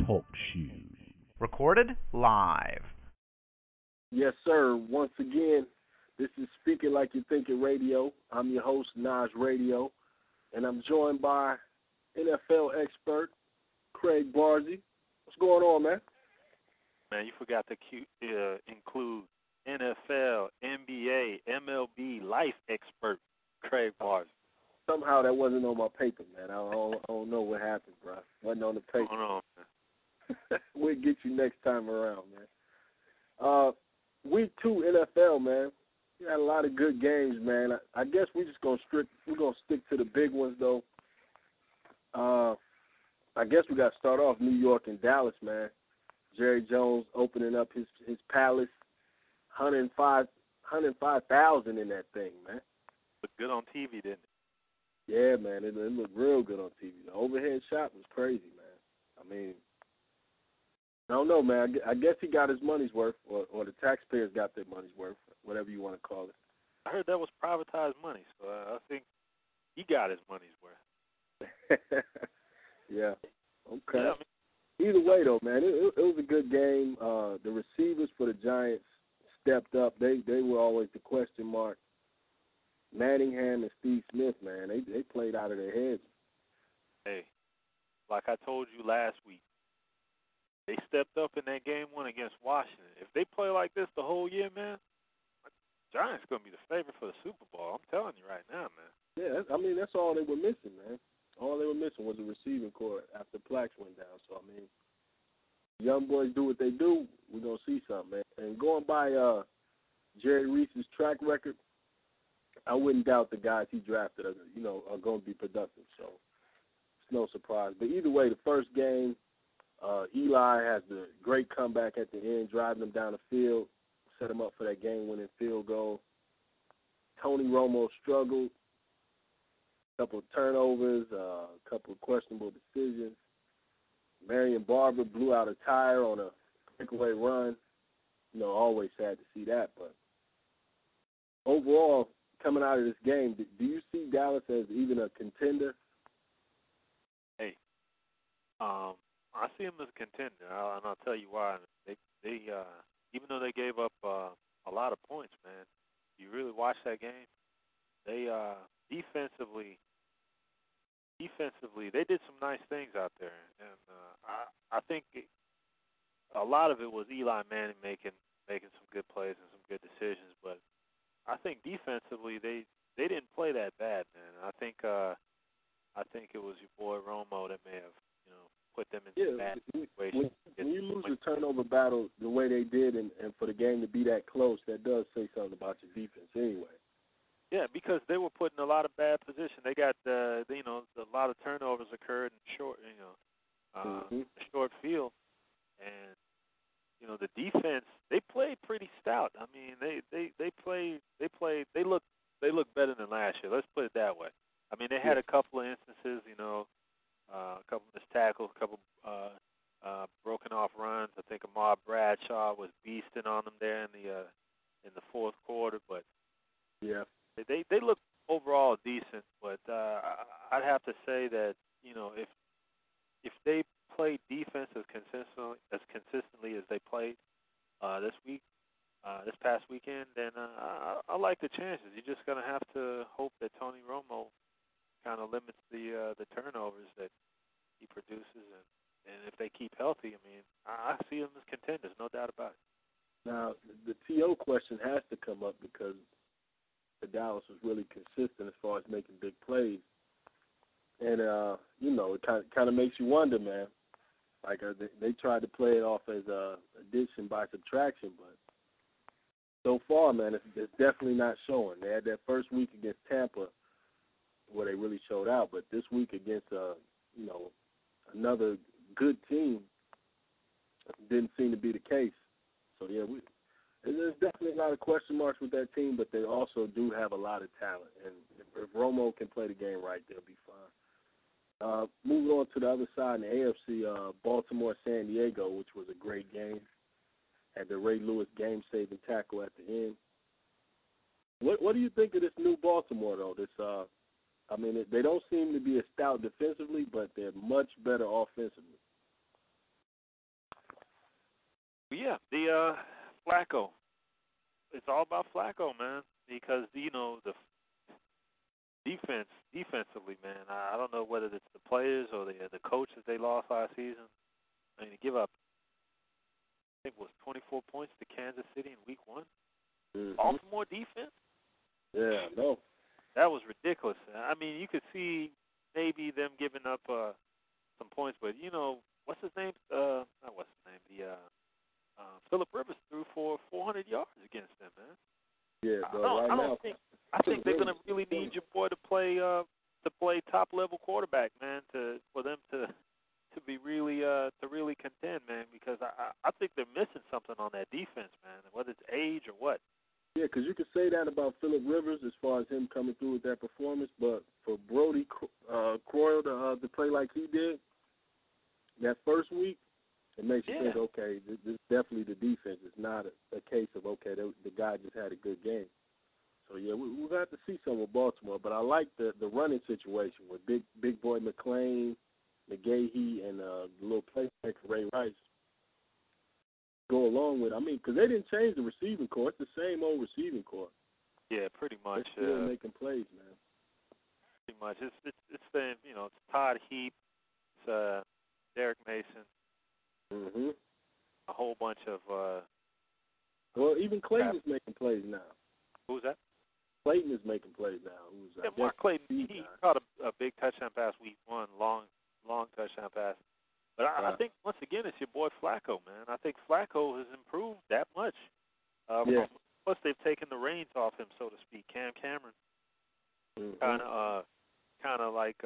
Talk Shoe. Recorded live. Yes, sir. Once again, this is Speaking Like You Think It Radio. I'm your host, Naj Radio, and I'm joined by NFL expert Craig Barzy. What's going on, man? Man, you forgot to include NFL, NBA, MLB life expert Craig Barzy. Somehow that wasn't on my paper, man. I don't know what happened, bro. Wasn't on the paper. Hold on, man. We'll get you next time around, man. Week 2 NFL, man. We had a lot of good games, man. I guess we're gonna stick to the big ones, though. I guess we got to start off New York and Dallas, man. Jerry Jones opening up his palace, 105,000 in that thing, man. Looked good on TV, didn't it? Yeah, man, it looked real good on TV. The overhead shot was crazy, man. I mean, I don't know, man. I guess he got his money's worth, or the taxpayers got their money's worth, whatever you want to call it. I heard that was privatized money, so I think he got his money's worth. Yeah. Okay. Yeah, Either way, though, man, it was a good game. The receivers for the Giants stepped up. They were always the question mark. Manningham and Steve Smith, man, they played out of their heads. Hey, like I told you last week, they stepped up in that game 1 against Washington. If they play like this the whole year, man, Giants going to be the favorite for the Super Bowl. I'm telling you right now, man. Yeah, I mean, that's all they were missing, man. All they were missing was a receiving core after Plax went down. So, I mean, young boys do what they do. We're going to see something, man. And going by Jerry Reese's track record, I wouldn't doubt the guys he drafted are going to be productive. So it's no surprise. But either way, the first game, Eli has the great comeback at the end, driving them down the field, set them up for that game-winning field goal. Tony Romo struggled, a couple of turnovers, a couple of questionable decisions. Marion Barber blew out a tire on a breakaway run. Always sad to see that. But overall, coming out of this game, do you see Dallas as even a contender? Hey, I see them as a contender, and I'll tell you why. They even though they gave up a lot of points, man, you really watch that game. They defensively, they did some nice things out there, and I think a lot of it was Eli Manning making some good plays and some good decisions. But I think defensively, they didn't play that bad, man. I think it was your boy Romo that may have put them in some bad situations. When you lose the turnover battle the way they did, and for the game to be that close, that does say something about your defense anyway. Yeah, because they were put in a lot of bad position. They got a lot of turnovers occurred in short short field, and the defense, they played pretty stout. I mean, they look better than last year. Let's put it that way. I mean, they had a couple of instances, a couple of missed tackles, a couple broken off runs. I think Ahmad Bradshaw was beasting on them there in the fourth quarter, but yeah, they look overall decent. But I'd have to say that if they play defense as consistently as they played this past weekend, then I like the chances. You're just gonna have to hope that Tony Romo kind of limits the turnovers that he produces, and if they keep healthy, I mean, I see them as contenders, no doubt about it. Now, the TO question has to come up because the Dallas was really consistent as far as making big plays, and it kind of makes you wonder, man. Like they tried to play it off as addition by subtraction, but so far, man, it's definitely not showing. They had that first week against Tampa where they really showed out, but this week against another good team didn't seem to be the case. So yeah, there's definitely a lot of question marks with that team, but they also do have a lot of talent, and if Romo can play the game right, they'll be fine. Moving on to the other side in the AFC, Baltimore-San Diego, which was a great game. Had the Ray Lewis game-saving tackle at the end. What do you think of this new Baltimore, though? They don't seem to be as stout defensively, but they're much better offensively. Yeah, the Flacco. It's all about Flacco, man, because the defensively, man. I don't know whether it's the players or the coach that they lost last season. I mean, to give up, I think it was 24 points to Kansas City in Week 1. Mm-hmm. All for more defense. Yeah, no. That was ridiculous. I mean, you could see maybe them giving up some points, but what's his name? Not what's his name? Philip Rivers threw for 400 yards against them, man. Yeah, bro. I think they're gonna really need your boy to play top level quarterback, man, for them to be really to really contend, man. Because I think they're missing something on that defense, man. Whether it's age or what. Yeah, because you could say that about Philip Rivers as far as him coming through with that performance, but for Brody Croyle to play like he did that first week, it makes you think, okay, this definitely the defense. It's not a case of, okay, the guy just had a good game. So, yeah, we're going to have to see some with Baltimore, but I like the running situation with Big Boy McClain, McGahee, and the little playmaker Ray Rice. Go along with, because they didn't change the receiving core. It's the same old receiving core. Yeah, pretty much. They're still making plays, man. Pretty much. It's the it's Todd Heap, it's Derek Mason, a whole bunch of. Well, even Clayton is making plays now. Who's that? Clayton is making plays now. Mark Clayton. He caught a big touchdown pass Week 1, long touchdown pass. But I think, once again, it's your boy Flacco, man. I think Flacco has improved that much. Plus, they've taken the reins off him, so to speak. Cam Cameron kind of like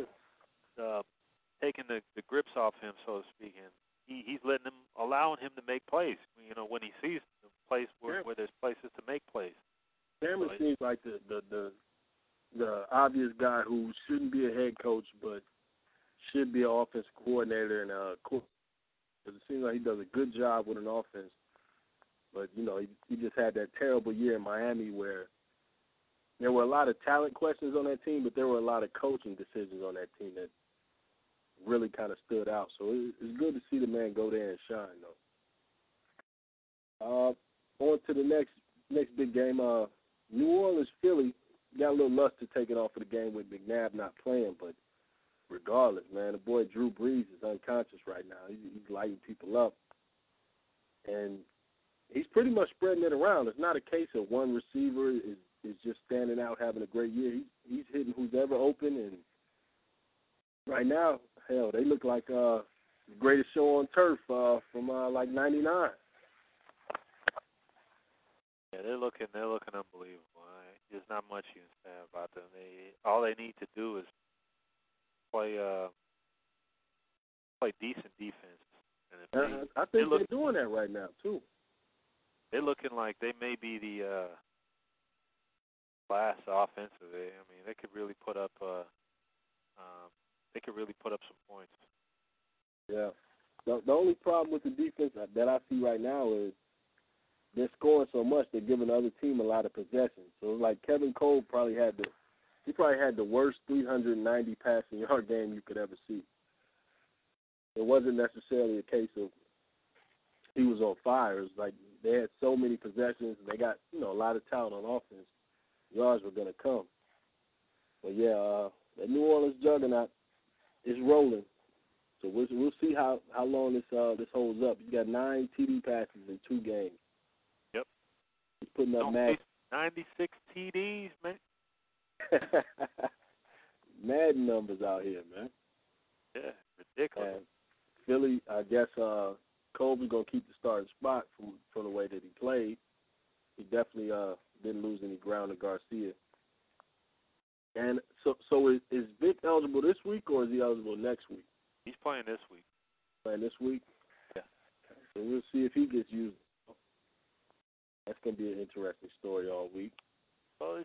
taking the grips off him, so to speak. And he's allowing him to make plays, when he sees the place where there's places to make plays. Cameron seems like the obvious guy who shouldn't be a head coach, but should be an offensive coordinator and because it seems like he does a good job with an offense. But, he just had that terrible year in Miami where there were a lot of talent questions on that team, but there were a lot of coaching decisions on that team that really kind of stood out. So it's good to see the man go there and shine, though. On to the next big game. New Orleans, Philly got a little luster taken off of the game with McNabb not playing, but regardless, man, the boy Drew Brees is unconscious right now. He's lighting people up. And he's pretty much spreading it around. It's not a case of one receiver is just standing out having a great year. He's hitting who's ever open. And right now, hell, they look like the greatest show on turf from like 99. Yeah, they're looking unbelievable. There's not much you can say about them. All they need to do is play decent defense. And I think they're doing that right now too. They're looking like they may be the class offensively. I mean, they could really put up some points. Yeah. The only problem with the defense that I see right now is they're scoring so much they're giving the other team a lot of possessions. So like Kevin Cole probably had the worst 390 passing yard game you could ever see. It wasn't necessarily a case of he was on fire. It was like they had so many possessions and they got, a lot of talent on offense. Yards were going to come. But, yeah, the New Orleans juggernaut is rolling. So we'll see how long this holds up. He's got 9 TD passes in 2 games. Yep. He's putting up mad 96 TDs, man. Mad numbers out here, man. Yeah, ridiculous. And Philly, I guess Colby's going to keep the starting spot from the way that he played. He definitely didn't lose any ground to Garcia. And so is Vic eligible this week or is he eligible next week? He's playing this week. Playing this week? Yeah. So we'll see if he gets used. That's going to be an interesting story all week. Well,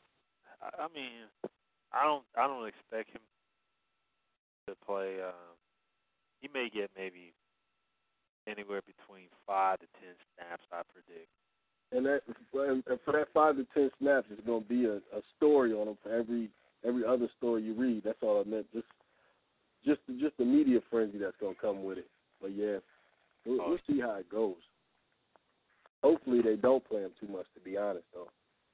I don't expect him to play. He may get maybe anywhere between 5 to 10 snaps, I predict. And for that 5 to 10 snaps, it's going to be a story on him for every other story you read. That's all I meant. Just the media frenzy that's going to come with it. But yeah, we'll see how it goes. Hopefully they don't play him too much, to be honest, though.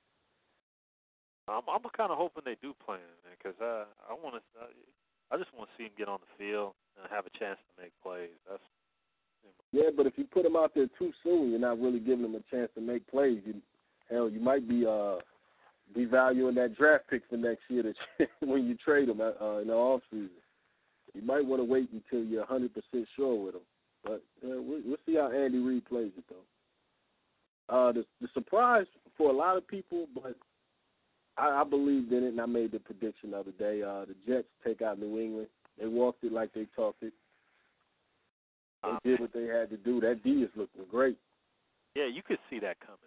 I'm kind of hoping they do play him, because I just want to see him get on the field and have a chance to make plays. Yeah, but if you put him out there too soon, you're not really giving him a chance to make plays. You might be devaluing that draft pick for next year when you trade him in the offseason. You might want to wait until you're 100% sure with him. But we'll see how Andy Reid plays it, though. The surprise for a lot of people, but I believed in it, and I made the prediction the other day. The Jets take out New England. They walked it like they talked it. They did what they had to do. That D is looking great. Yeah, you could see that coming.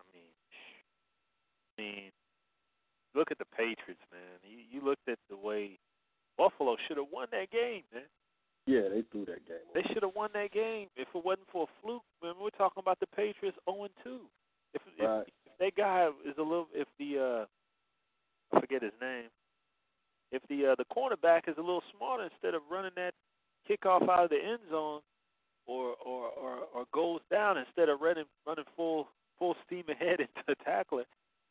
I mean, look at the Patriots, man. You looked at the way Buffalo should have won that game, man. Yeah, they threw that game. They should have won that game if it wasn't for a fluke. Man, we're talking about the Patriots 0-2. If that guy is I forget his name. If the cornerback is a little smarter, instead of running that kickoff out of the end zone, or goes down instead of running full steam ahead into the tackler,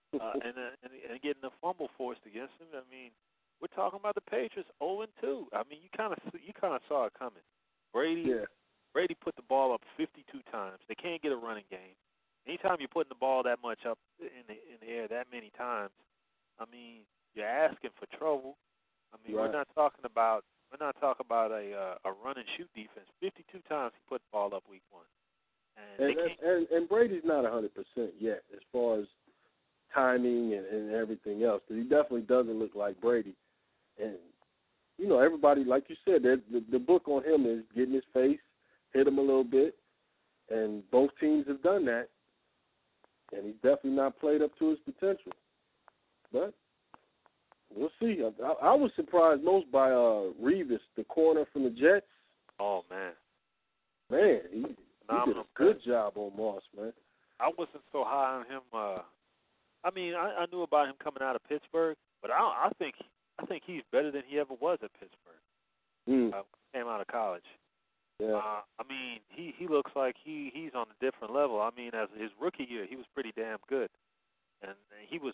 and getting a fumble forced against him. I mean, we're talking about the Patriots 0-2. I mean, you kind of saw it coming. Brady put the ball up 52 times. They can't get a running game. Anytime you're putting the ball that much up in the air that many times, I mean, you're asking for trouble. I mean, we're not talking about a run and shoot defense. 52 times he put the ball up week one. And Brady's not 100% yet as far as timing and everything else, because he definitely doesn't look like Brady. And, everybody, like you said, the book on him is get in his face, hit him a little bit, and both teams have done that. And he's definitely not played up to his potential. But we'll see. I was surprised most by Revis, the corner from the Jets. Oh, man. Man, he did a good job on Moss, man. I wasn't so high on him. I mean, I knew about him coming out of Pittsburgh, but I think he's better than he ever was at Pittsburgh. Came out of college. Yeah. I mean, he looks like he's on a different level. I mean, as his rookie year, he was pretty damn good, and he was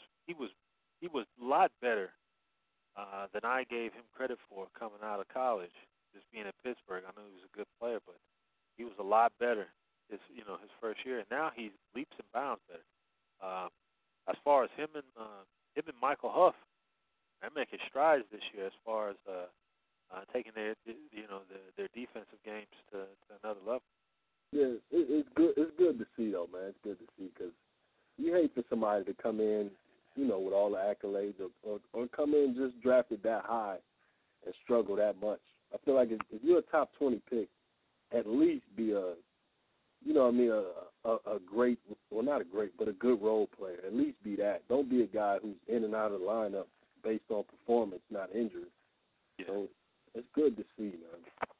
a lot better than I gave him credit for coming out of college. Just being at Pittsburgh, I knew he was a good player, but he was a lot better his first year, and now he's leaps and bounds better. As far as him and Michael Huff, they're making strides this year as far as taking their defensive games to another level. Yeah, it's good. It's good to see, though, man. It's good to see, because you hate for somebody to come in, with all the accolades, or come in just drafted that high and struggle that much. I feel like if you're a top 20 pick, at least be a great, well, not a great, but a good role player. At least be that. Don't be a guy who's in and out of the lineup based on performance, not injury. Yeah. So it's good to see, man.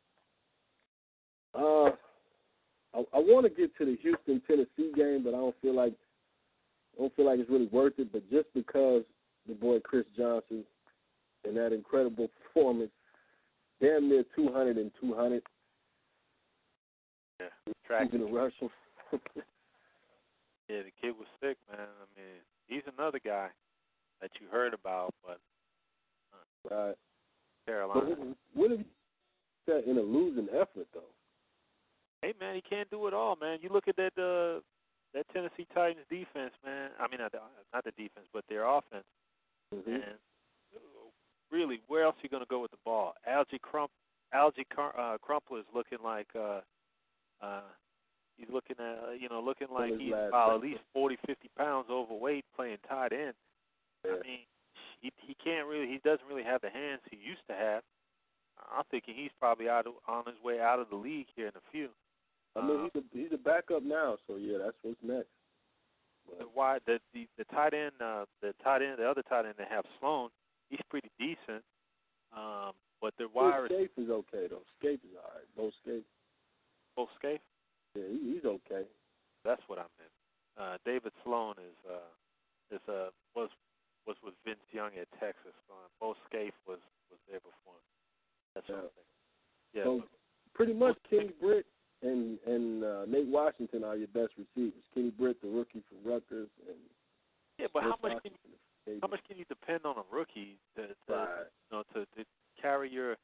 I want to get to the Houston-Tennessee game, but I don't feel like it's really worth it. But just because the boy Chris Johnson and that incredible performance, damn near 200 and 200. Yeah, tracking the Russian. Yeah, the kid was sick, man. I mean, he's another guy that you heard about, but right. Carolina. But what if you said in a losing effort, though? Hey, man, he can't do it all, man. You look at that Tennessee Titans defense, man. I mean, not the defense, but their offense. Mm-hmm. And really, where else are you going to go with the ball? Algie Crumpler is looking like he's looking like he's about at least 40, 50 pounds overweight playing tight end. Yeah. I mean, he doesn't really have the hands he used to have. I'm thinking he's probably on his way out of the league here in a few. I mean, he's a backup now, so yeah, that's what's next. Why the tight end, the other tight end they have, Sloan, he's pretty decent. But their wide Scape is okay though. Scape is all right. Bo Scape. Bo Scape? Yeah, he's okay. That's what I meant. David Sloan was with Vince Young at Texas. Bo Scape was there before him. That's what I'm saying. Yeah. So pretty much Kingsbridge and Nate Washington are your best receivers. Kenny Britt, the rookie from Rutgers, and but Chris how much can you depend on a rookie to carry your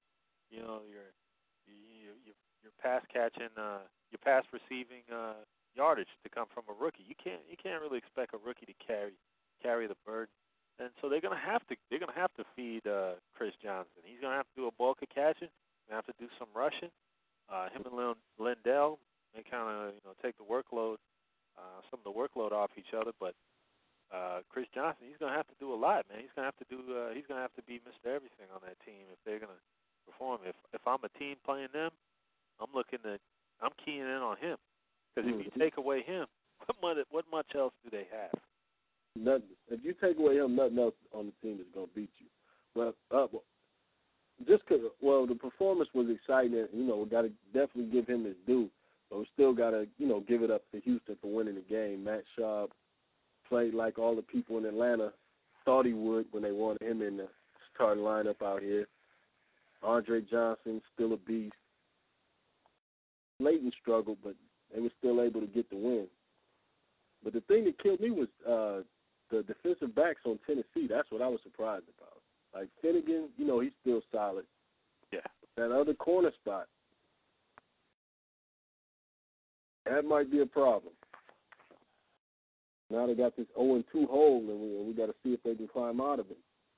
pass catching, your pass receiving yardage to come from a rookie? You can't really expect a rookie to carry the burden. And so they're gonna have to feed Chris Johnson. He's gonna have to do a bulk of catching. Gonna have to do some rushing. Him and Lindell may kind of take the workload, some of the workload off each other. But Chris Johnson, he's gonna have to do a lot, man. He's gonna have to be Mr. Everything on that team if they're gonna perform. If I'm a team playing them, I'm keying in on him, because if you take away him, what much else do they have? Nothing. If you take away him, nothing else on the team is going to beat you. Well, the performance was exciting. We got to definitely give him his due, but we still got to, give it up to Houston for winning the game. Matt Schaub played like all the people in Atlanta thought he would when they wanted him in the starting lineup out here. Andre Johnson, still a beast. Leighton struggled, but they were still able to get the win. But the thing that killed me was the defensive backs on Tennessee. That's what I was surprised about. Like Finnegan, he's still solid. Yeah. That other corner spot, that might be a problem. Now they got this 0-2 hole, and we got to see if they can climb out of it.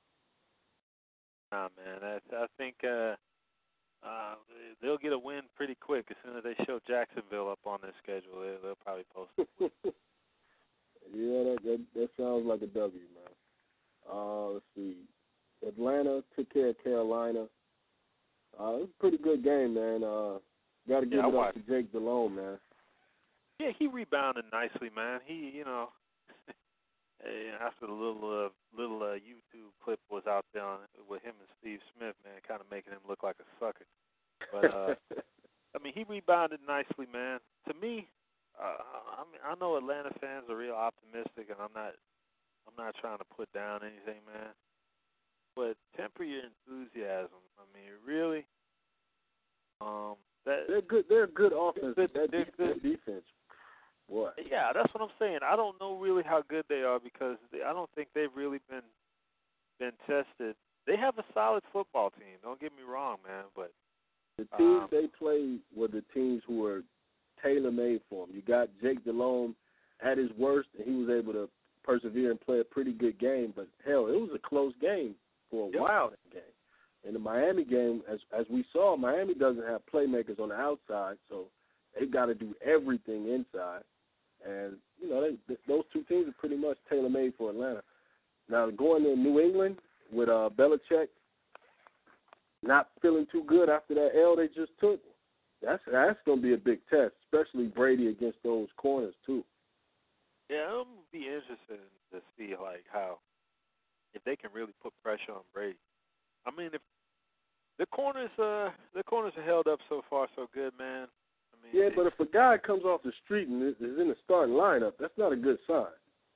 Nah, man. I think they'll get a win pretty quick. As soon as they show Jacksonville up on their schedule, they'll probably post it. Yeah, that sounds like a W, man. Let's see. Atlanta took care of Carolina. It was a pretty good game, man. Got to give it up to Jake Delhomme, man. Yeah, he rebounded nicely, man. He, after the little YouTube clip was out there with him and Steve Smith, man, kind of making him look like a sucker. But he rebounded nicely, man. To me, I know Atlanta fans are real optimistic, and I'm not trying to put down anything, man. But temper your enthusiasm. Really. They're good. They're a good offense. They're good defense. What? Yeah, that's what I'm saying. I don't know really how good they are, because I don't think they've really been tested. They have a solid football team. Don't get me wrong, man. But the teams they played were the teams who were tailor-made for him. You got Jake Delhomme at his worst, and he was able to persevere and play a pretty good game. But, hell, it was a close game for a while, that game. In the Miami game, as we saw, Miami doesn't have playmakers on the outside, so they got to do everything inside. And, those two teams are pretty much tailor-made for Atlanta. Now, going to New England with Belichick not feeling too good after that L they just took, that's going to be a big test, especially Brady against those corners, too. Yeah, I'm going to be interested to see, if they can really put pressure on Brady. If the corners are held up so far so good, man. But if a guy comes off the street and is in the starting lineup, that's not a good sign.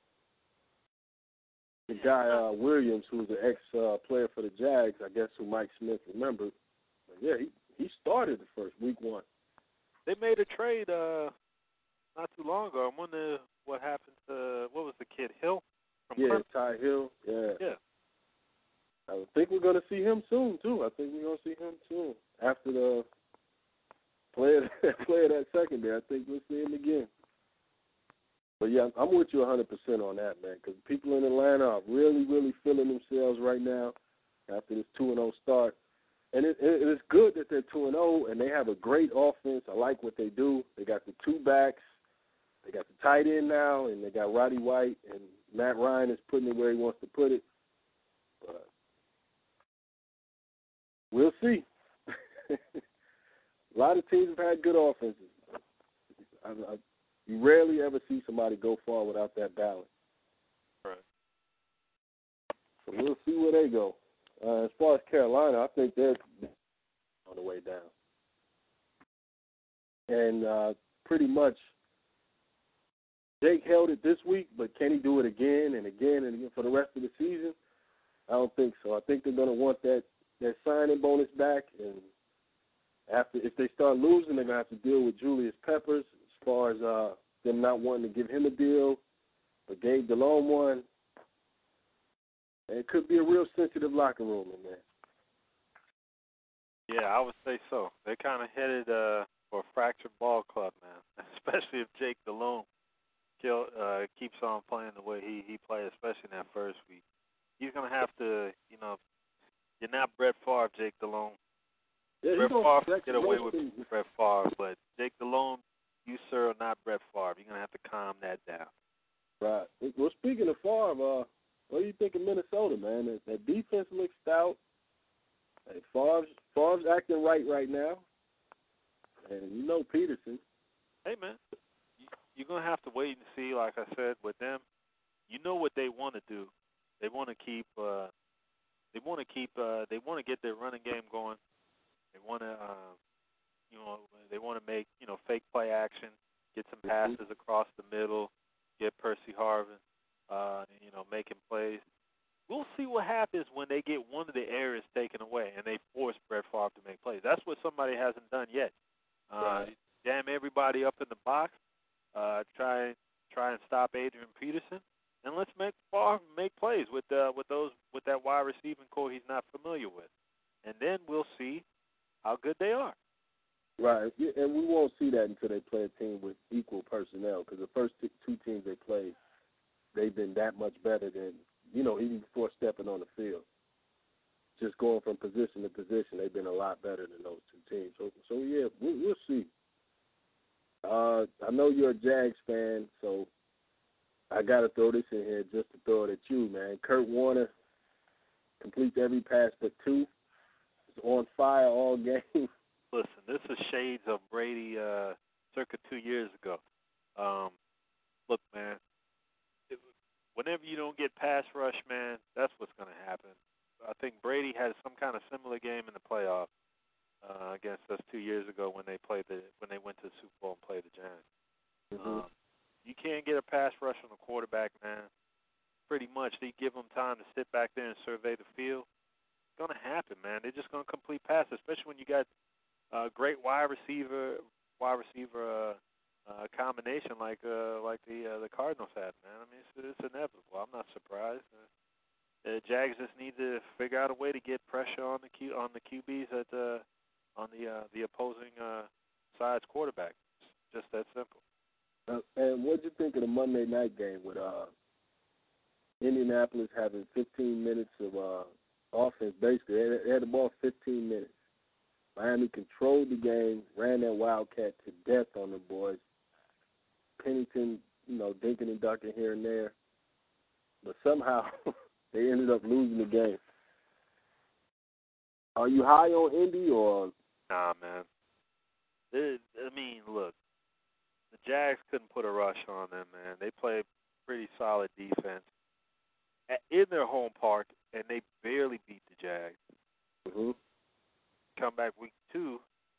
The guy, Williams, who's an ex-player for the Jags, I guess, who Mike Smith remembered, he started the first week 1. They made a trade not too long ago. I wonder what happened to, what was the kid, Hill? Ty Hill, Yeah. I think we're going to see him soon, too. After the player that secondary, I think we'll see him again. But, yeah, I'm with you 100% on that, man, because people in Atlanta are really, really feeling themselves right now after this 2-0 start. And it's good that they're 2-0, and they have a great offense. I like what they do. They got the 2 backs. They got the tight end now, and they got Roddy White, and Matt Ryan is putting it where he wants to put it. But we'll see. A lot of teams have had good offenses. You rarely ever see somebody go far without that balance. Right. So we'll see where they go. As far as Carolina, I think they're on the way down. And pretty much Jake held it this week, but can he do it again and again and again for the rest of the season? I don't think so. I think they're going to want that signing bonus back, and if they start losing, they're gonna have to deal with Julius Peppers as far as them not wanting to give him a deal, but Gabe Delhomme one. It could be a real sensitive locker room in there. Yeah, I would say so. They're kind of headed for a fractured ball club, man. Especially if Jake Delhomme keeps on playing the way he played, especially in that first week. He's gonna have to, you're not Brett Favre, Jake Delhomme. Yeah, Brett Favre can get away with Brett Favre, but Jake Delhomme, you, sir, are not Brett Favre. You're going to have to calm that down. Right. Well, speaking of Favre, what do you think of Minnesota, man? That defense looks stout. Hey, Favre's acting right now. And you know Peterson. Hey, man, you're going to have to wait and see, like I said, with them. You know what they want to do. They want to keep they want to get their running game going. They want to, they want to make, fake play action, get some passes across the middle, get Percy Harvin, making plays. We'll see what happens when they get one of the areas taken away and they force Brett Favre to make plays. That's what somebody hasn't done yet. Right. Jam everybody up in the box, try and stop Adrian Peterson, and let's make Favre make plays with that wide receiving core he's not familiar with, and then we'll see how good they are. Right, and we won't see that until they play a team with equal personnel, because the first two teams they played, they've been that much better than, even before stepping on the field. Just going from position to position, they've been a lot better than those two teams. So yeah, we'll see. I know you're a Jags fan, so I got to throw this in here just to throw it at you, man. Kurt Warner completes every pass but two. He's on fire all game. Listen, this is shades of Brady circa 2 years ago. Look, man, whenever you don't get pass rush, man, that's what's going to happen. I think Brady had some kind of similar game in the playoffs against us 2 years ago when they went to the Super Bowl and played the Giants. Mm-hmm. You can't get a pass rush on a quarterback, man. Pretty much, they give them time to sit back there and survey the field. It's going to happen, man. They're just going to complete passes, especially when you got great wide receiver combination like the Cardinals had, man. I mean, it's inevitable. I'm not surprised. Jags just need to figure out a way to get pressure on the QBs on the opposing side's quarterback. It's just that simple. And what did you think of the Monday night game with Indianapolis having 15 minutes of offense? Basically, they had the ball 15 minutes. Miami controlled the game, ran that Wildcat to death on the boys. Pennington, dinking and ducking here and there. But somehow they ended up losing the game. Are you high on Indy or? Nah, man. Look, the Jags couldn't put a rush on them, man. They played pretty solid defense in their home park, and they barely beat the Jags. Mm-hmm. Come back week 2,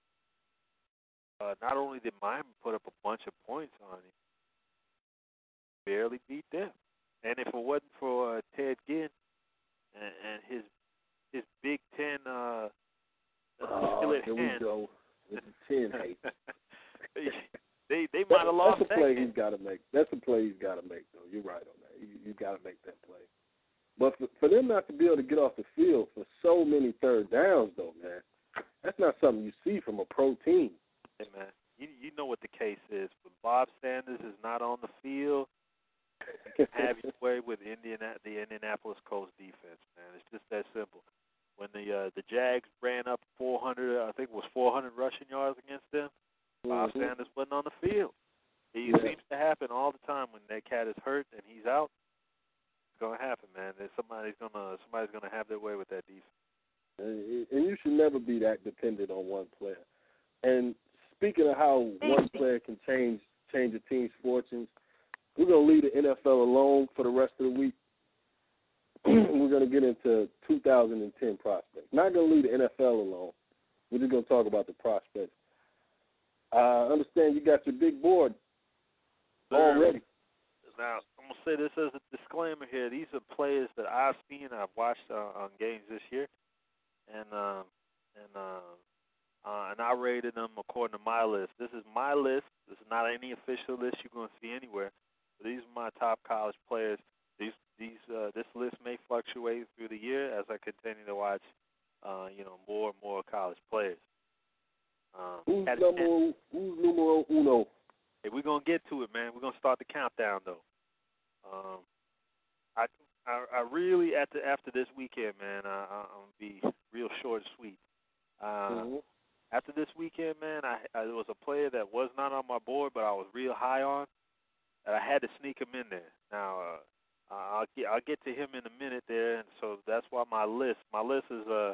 not only did Miami put up a bunch of points on him, barely beat them. And if it wasn't for Ted Ginn and his Big Ten skillet here we go with the 10 hate. they might have lost that's a play he's got to make. That's a play he's got to make, though. You're right on that. You got to make that play. But for them not to be able to get off the field for so many third downs, though, man, that's not something you see from a pro team. Hey, man, you know what the case is. When Bob Sanders is not on the field, you can have your way with the Indianapolis Colts defense, man. It's just that simple. When the Jags ran up 400, I think it was 400 rushing yards against them, Bob Sanders wasn't on the field. It seems to happen all the time when that cat is hurt and he's out. It's gonna happen, man. Somebody's gonna have their way with that defense. And you should never be that dependent on one player. And speaking of how one player can change a team's fortunes, we're going to leave the NFL alone for the rest of the week. We're going to get into 2010 prospects. Not going to leave the NFL alone. We're just going to talk about the prospects. I understand you got your big board already. Now, I'm going to say this as a disclaimer here. These are players that I've seen, I've watched on games this year. And and I rated them according to my list. This is my list. This is not any official list you're going to see anywhere. But these are my top college players. This list may fluctuate through the year as I continue to watch, more and more college players. Who's numero uno? Hey, we're gonna get to it, man. We're gonna start the countdown though. I really after this weekend, man, I'm gonna be real short and sweet. After this weekend, man, I there was a player that was not on my board, but I was real high on, and I had to sneak him in there. Now, I'll get to him in a minute there, and so that's why my list is a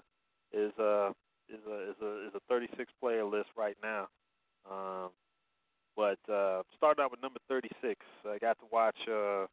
36 player list right now. But starting out with number 36, I got to watch a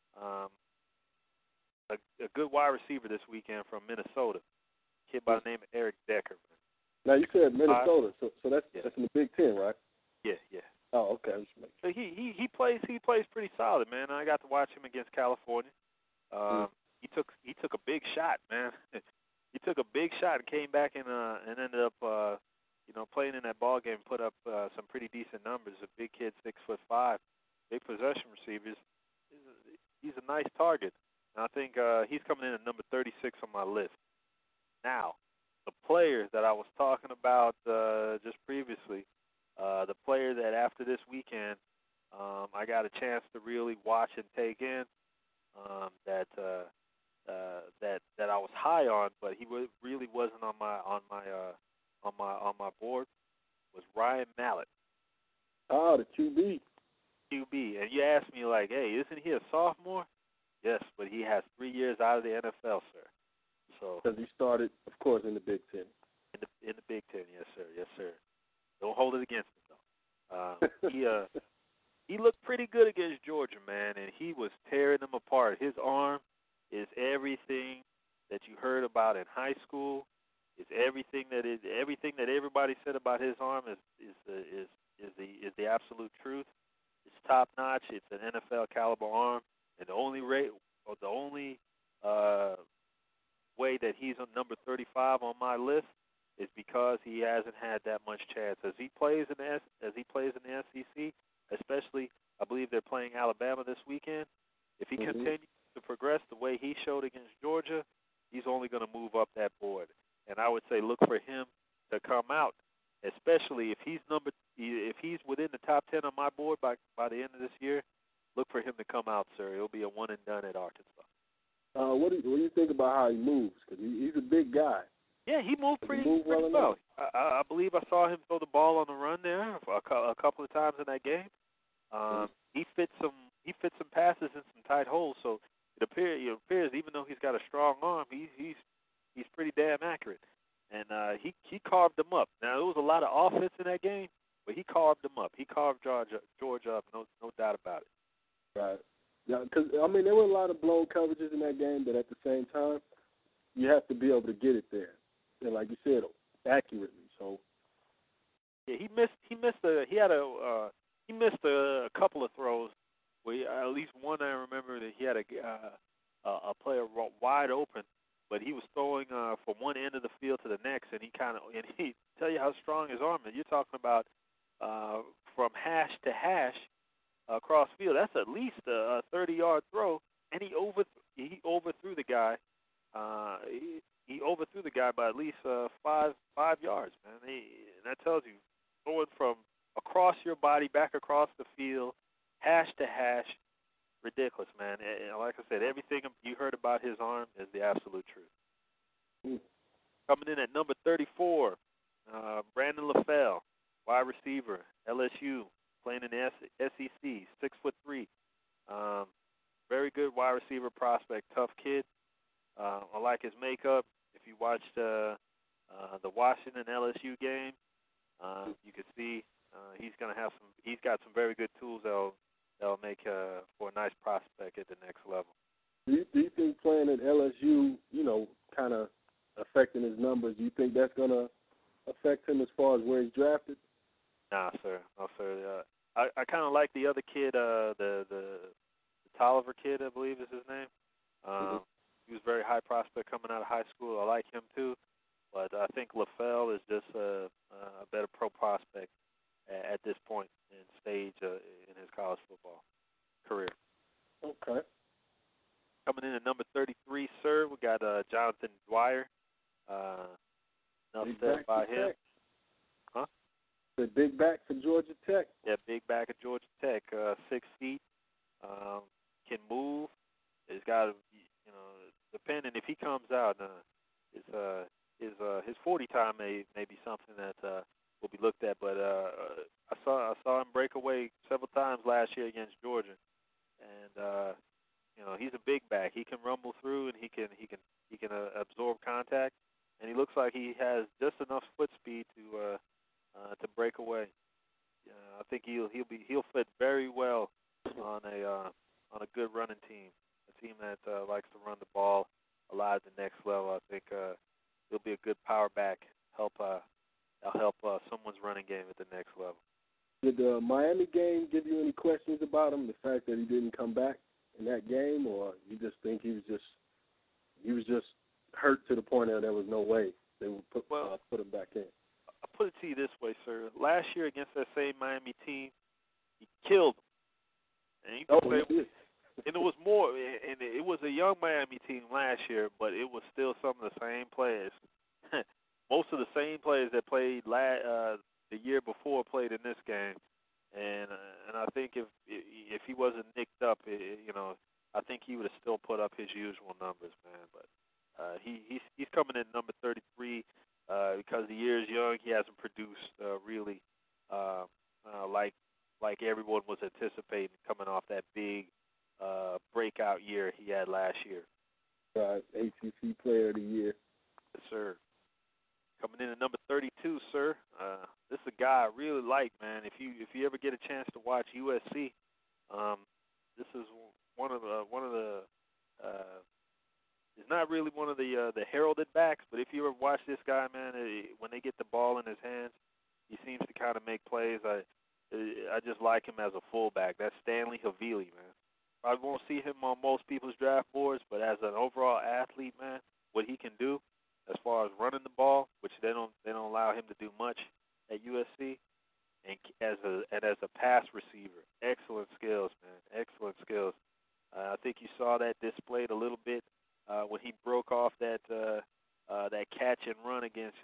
good wide receiver this weekend from Minnesota, a kid by the name of Eric Decker. Now you said Minnesota, so that's in the Big Ten, right? Yeah. Oh, okay. So he plays pretty solid, man. I got to watch him against California. He took a big shot, man. He took a big shot and came back and ended up playing in that ball game, put up some pretty decent numbers. A big kid, 6'5", big possession receivers. He's a nice target. And I think he's coming in at number 36 on my list. Now, the player that I was talking about just previously, the player that after this weekend I got a chance to really watch and take in, that I was high on, but he really wasn't on my board, was Ryan Mallett. Oh, the QB. And you asked me like, hey, isn't he a sophomore? Yes, but he has 3 years out of the NFL, sir. So because he started, of course, in the Big Ten. In the Big Ten, yes, sir. Don't hold it against him though. He looked pretty good against Georgia, man, and he was tearing them apart. His arm is everything that you heard about in high school. It's everything that everybody said about his arm is the absolute truth. It's top notch. It's an NFL caliber arm, and the only way that he's on number 35 on my list is because he hasn't had that much chance as he plays in the SEC. Especially, I believe they're playing Alabama this weekend. If he continues to progress the way he showed against Georgia, he's only going to move up that board. And I would say look for him to come out, especially if he's within the top 10 on my board by the end of this year. Look for him to come out, sir. It'll be a one and done at Arkansas. What do you think about how he moves? Because he's a big guy. Yeah, he moved pretty well. I believe I saw him throw the ball on the run there a couple of times in that game. He fit some passes in some tight holes. So it appears even though he's got a strong arm, he's pretty damn accurate. And he carved them up. Now there was a lot of offense in that game, but he carved them up. He carved Georgia up. No doubt about it. Right. Yeah, because there were a lot of blown coverages in that game, but at the same time, you have to be able to get it there. And like you said, accurately. So yeah, he missed a couple of throws. At least one I remember that he had a player wide open, but he was throwing from one end of the field to the next, and he tell you how strong his arm is. You're talking about from hash to hash across field. That's at least a 30-yard throw, and he overthrew the guy. He overthrew the guy by at least 5 yards, man. And that tells you going from across your body back across the field, hash to hash, ridiculous, man. And like I said, everything you heard about his arm is the absolute truth. Coming in at number 34, Brandon LaFell, wide receiver, LSU, playing in the SEC, 6'3". Very good wide receiver prospect, tough kid. I like his makeup. If you watched the Washington LSU game, you could see he's got some very good tools that'll make for a nice prospect at the next level. Do you think playing at LSU, kind of affecting his numbers? Do you think that's gonna affect him as far as where he's drafted? No, sir. I kind of like the other kid, the Tolliver kid, I believe is his name. He was a very high prospect coming out of high school. I like him too. But I think LaFell is just a better pro prospect at this point in stage in his college football career. Okay. Coming in at number 33, sir, we got Jonathan Dwyer. Enough said by him. Tech. Huh? The big back for Georgia Tech. Yeah, big back at Georgia Tech. 6 feet. Can move. He's got, depending if he comes out, his 40 time may be something that will be looked at. But I saw him break away several times last year against Georgia, and he's a big back. He can rumble through and he can absorb contact, and he looks like he has just enough foot speed to break away. I think he'll fit very well on a good running team, a team that likes to run the ball a lot at the next level. I think he'll be a good power back. Help someone's running game at the next level. Did the Miami game give you any questions about him? The fact that he didn't come back in that game, or you just think he was just hurt to the point that there was no way they would put him back in? I'll put it to you this way, sir. Last year against that same Miami team, he killed them. And you can say, and it was more, and it was a young Miami team last year, but it was still some of the same players. Most of the same players that played the year before played in this game, and I think if he wasn't nicked up, I think he would have still put up his usual numbers, man. But he's coming in number 33 because the year is young. He hasn't produced really like everyone was anticipating coming off that big breakout year he had last year. ACC Player of the Year. Yes, sir. Coming in at number 32, sir. This is a guy I really like, man. If you ever get a chance to watch USC, this is one of the. It's not really one of the heralded backs, but if you ever watch this guy, man, when they get the ball in his hands, he seems to kind of make plays. I just like him as a fullback. That's Stanley Havili, man. I won't see him on most people's draft boards, but as an overall athlete, man, what he can do as far as running the ball, which they don't allow him to do much at USC, and as a pass receiver, excellent skills, man, excellent skills. I think you saw that displayed a little bit when he broke off that catch and run against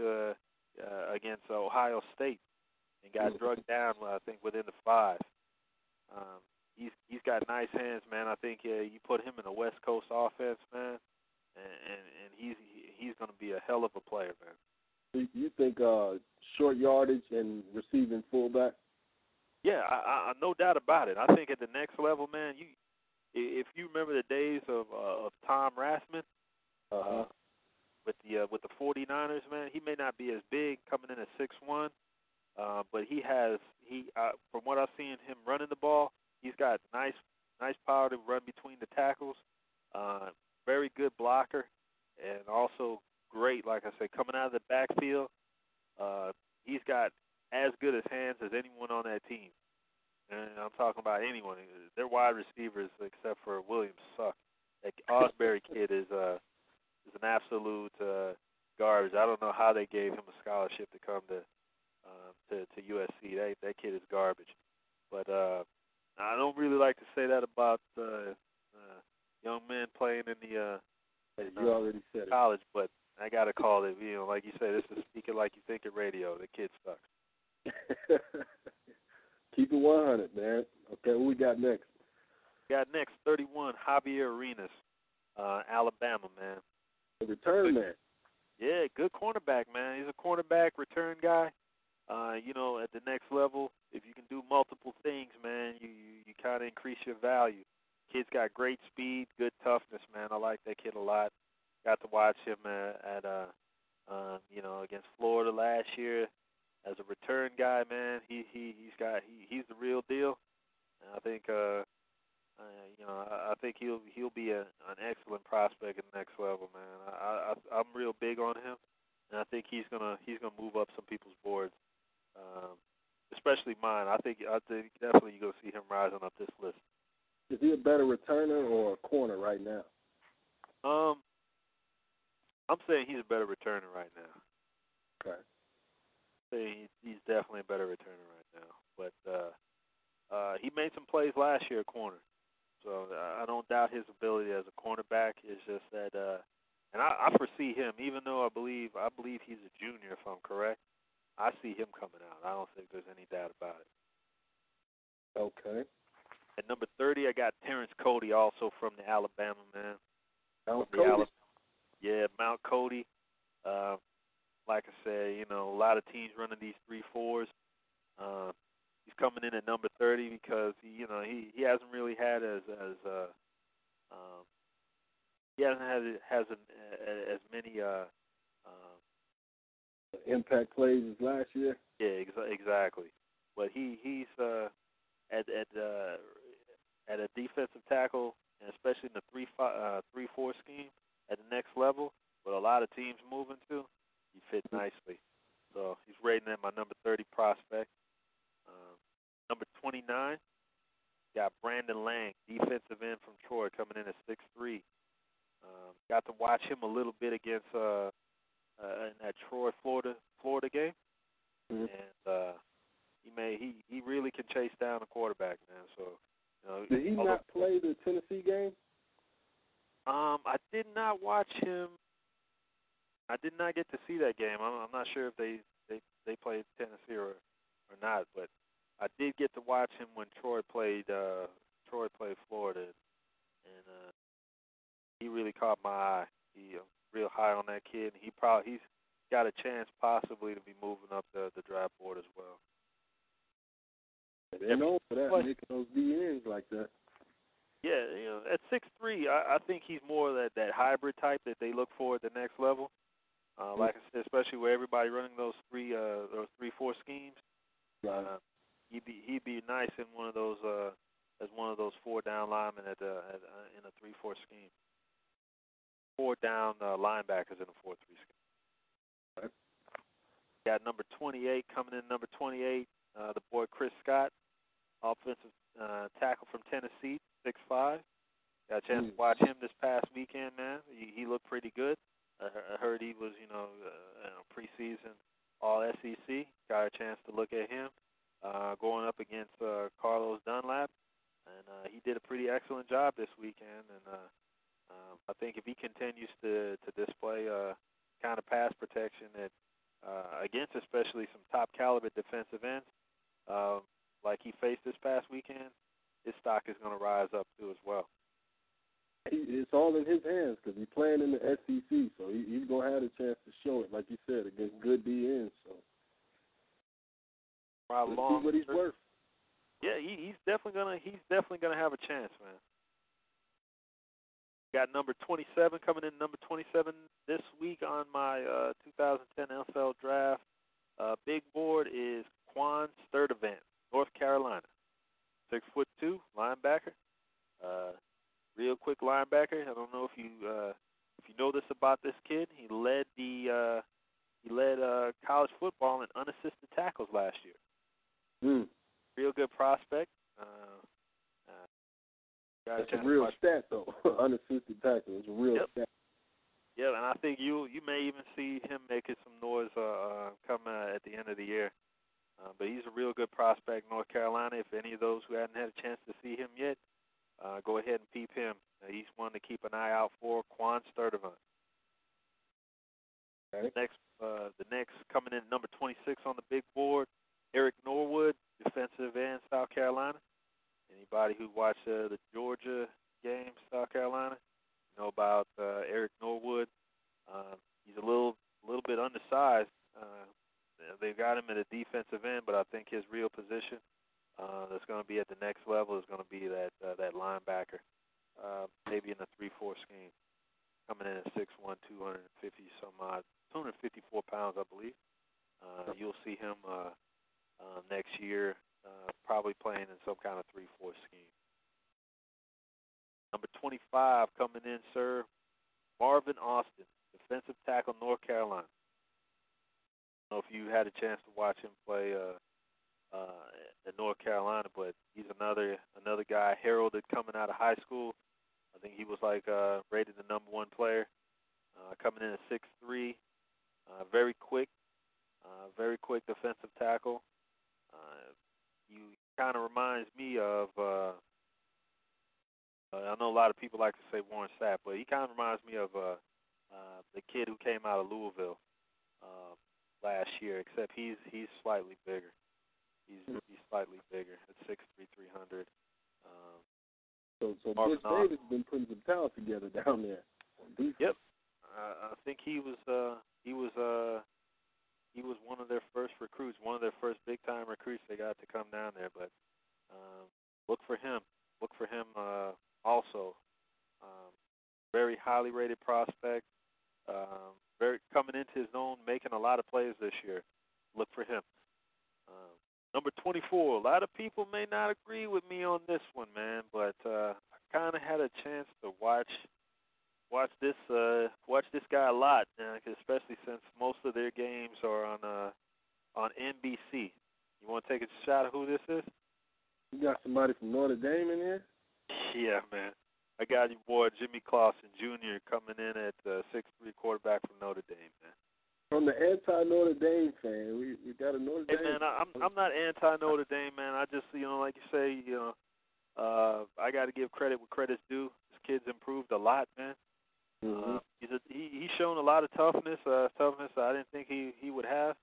Ohio State and got drugged down, I think, within the 5. He's got nice hands, man. I think you put him in a West Coast offense, man, and he's going to be a hell of a player, man. You think short yardage and receiving fullback? Yeah, I no doubt about it. I think at the next level, man, if you remember the days of Tom Rathman with the 49ers, man, he may not be as big coming in at 6'1", but he from what I've seen him running the ball, he's got nice power to run between the tackles. Very good blocker, and also great, like I said, coming out of the backfield. He's got as good as hands as anyone on that team. And I'm talking about anyone. Their wide receivers, except for Williams, suck. That Osbury kid is an absolute garbage. I don't know how they gave him a scholarship to come to USC. That kid is garbage. But I don't really like to say that about young men playing in the you already said college, but I got to call it, like you say, this is speaking like you think it radio. The kid sucks. Keep it 100, man. Okay, what we got next? We got next, 31, Javier Arenas, Alabama, man. The return man. Yeah, good cornerback, man. He's a cornerback, return guy. At the next level, if you can do multiple things, man, you kind of increase your value. Kid's got great speed, good toughness, man. I like that kid a lot. Got to watch him against Florida last year as a return guy, man. He's the real deal. And I think I think he'll be an excellent prospect at the next level, man. I'm real big on him, and I think he's gonna move up some people's boards, especially mine. I think definitely you're gonna see him rising up this list. Is he a better returner or a corner right now? I'm saying he's a better returner right now. Okay. He's definitely a better returner right now. But he made some plays last year at corner, so I don't doubt his ability as a cornerback. It's just that, and I foresee him, even though I believe he's a junior, if I'm correct. I see him coming out. I don't think there's any doubt about it. Okay. At number 30, I got Terrence Cody, also from the Alabama, man. Cody. Yeah, Mount Cody. Like I said, a lot of teams running these 3-4s. He's coming in at number 30 because he hasn't really had he hasn't had as many impact plays as last year. Yeah, exactly. But he's at a defensive tackle, and especially in the 3-4 scheme at the next level, with a lot of teams moving to, he fit nicely. So he's rated at my number 30 prospect. Number 29, got Brandon Lang, defensive end from Troy, coming in at 6'3". Got to watch him a little bit against in that Troy, Florida game, and he really can chase down a quarterback, man. So did he not play the Tennessee game? I did not watch him. I did not get to see that game. I'm not sure if they played Tennessee or not, but I did get to watch him when Troy played Florida, and he really caught my eye. He real high on that kid. He's got a chance possibly to be moving up the draft board as well. They're known for that, making those DNs like that. Yeah, at 6'3", I think he's more of that hybrid type that they look for at the next level. Like I said, especially with everybody running those 3-4 schemes. Right. He'd be nice in one of those as one of those 4-down linemen in a 3-4 scheme. 4-down linebackers in a 4-3 scheme. Right. Got number 28 coming in. Number 28, the boy Chris Scott, offensive tackle from Tennessee, 6'5". Got a chance to watch him this past weekend, man. He looked pretty good. I heard he was, preseason All SEC. Got a chance to look at him going up against Carlos Dunlap, and he did a pretty excellent job this weekend. And I think if he continues to display kind of pass protection that against especially some top caliber defensive ends like he faced this past weekend, his stock is going to rise up too as well. It's all in his hands because he's playing in the SEC, so he's going to have a chance to show it, like you said, against good DNs. So let's see what he's worth. Yeah, he's definitely gonna have a chance, man. Got number 27 coming in. Number 27 this week on my 2010 NFL draft. Big board is Quan Sturdivant, North Carolina, 6'2", linebacker. Real quick linebacker. I don't know if you know this about this kid. He led college football in unassisted tackles last year. Real good prospect. That's a real stat, though. Unassisted tackle is a real stat. Yeah, and I think you may even see him making some noise come at the end of the year. But he's a real good prospect, North Carolina. If any of those who hadn't had a chance to see him yet, go ahead and peep him. He's one to keep an eye out for, Quan Sturdivant. Okay. The next coming in number 26 on the big board, Eric Norwood, defensive end, South Carolina. Anybody who watched the Georgia game, South Carolina, know about Eric Norwood. He's a little bit undersized. They've got him at a defensive end, but I think his real position that's going to be at the next level is going to be that linebacker, maybe in the 3-4 scheme, coming in at 6'1", 254 pounds, I believe. You'll see him next year, probably playing in some kind of 3-4 scheme. Number 25 coming in, sir, Marvin Austin, defensive tackle, North Carolina. I don't know if you had a chance to watch him play at North Carolina, but he's another guy heralded coming out of high school. I think he was rated the number 1 player, coming in at 6'3", very quick, Very quick defensive tackle. You kind of reminds me of. I know a lot of people like to say Warren Sapp, but he kind of reminds me of the kid who came out of Louisville last year, except he's slightly bigger. He's slightly bigger at 6'3", 300. So Mitch Davis has been putting some talent together down there. Yep, I think he was one of their first recruits, one of their first big time recruits they got to come down there. But look for him. Look for him also. Very highly rated prospect. Very coming into his own, making a lot of plays this year. Look for him. Number 24. A lot of people may not agree with me on this one, man, but I kind of had a chance to watch this guy a lot, especially since most of their games are on NBC. You want to take a shot at who this is? You got somebody from Notre Dame in here? Yeah, man. I got your boy Jimmy Clausen Jr. coming in at 6'3" quarterback from Notre Dame, man. From the anti-Notre Dame fan, we got a Notre Dame. Hey, man, I'm not anti-Notre Dame, man. I just, like you say, I got to give credit where credit's due. This kid's improved a lot, man. Mm-hmm. He's shown a lot of toughness I didn't think he would have.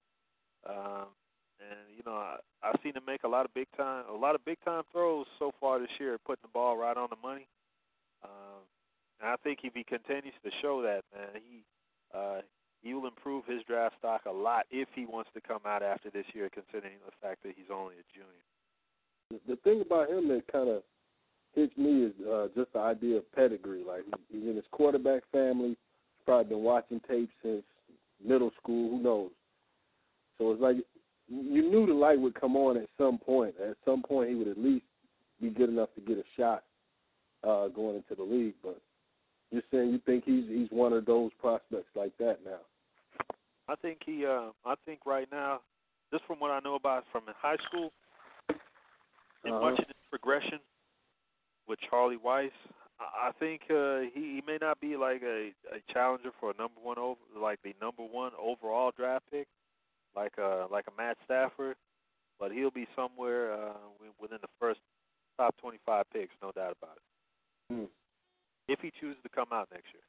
And I've seen him make a lot of big time throws so far this year, putting the ball right on the money. And I think if he continues to show that, man, he will improve his draft stock a lot if he wants to come out after this year, considering the fact that he's only a junior. The thing about him that kind of hits me is just the idea of pedigree. Like, he's in his quarterback family. He's probably been watching tape since middle school. Who knows? So it's like you knew the light would come on at some point. At some point, he would at least be good enough to get a shot going into the league. But you're saying you think he's one of those prospects like that now? I think right now, just from what I know about from high school and watching his progression with Charlie Weiss, I think he may not be like a challenger for the number one overall draft pick, like a Matt Stafford, but he'll be somewhere within the first top 25 picks, no doubt about it. Mm. If he chooses to come out next year,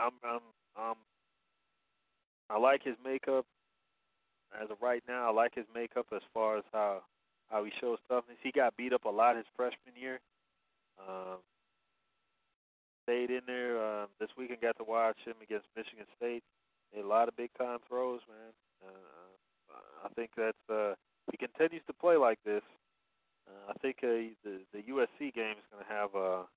I like his makeup as of right now. I like his makeup as far as how he shows toughness. He got beat up a lot his freshman year. Stayed in there this weekend. Got to watch him against Michigan State. Made a lot of big time throws, man. I think that if he continues to play like this, I think the USC game is going to have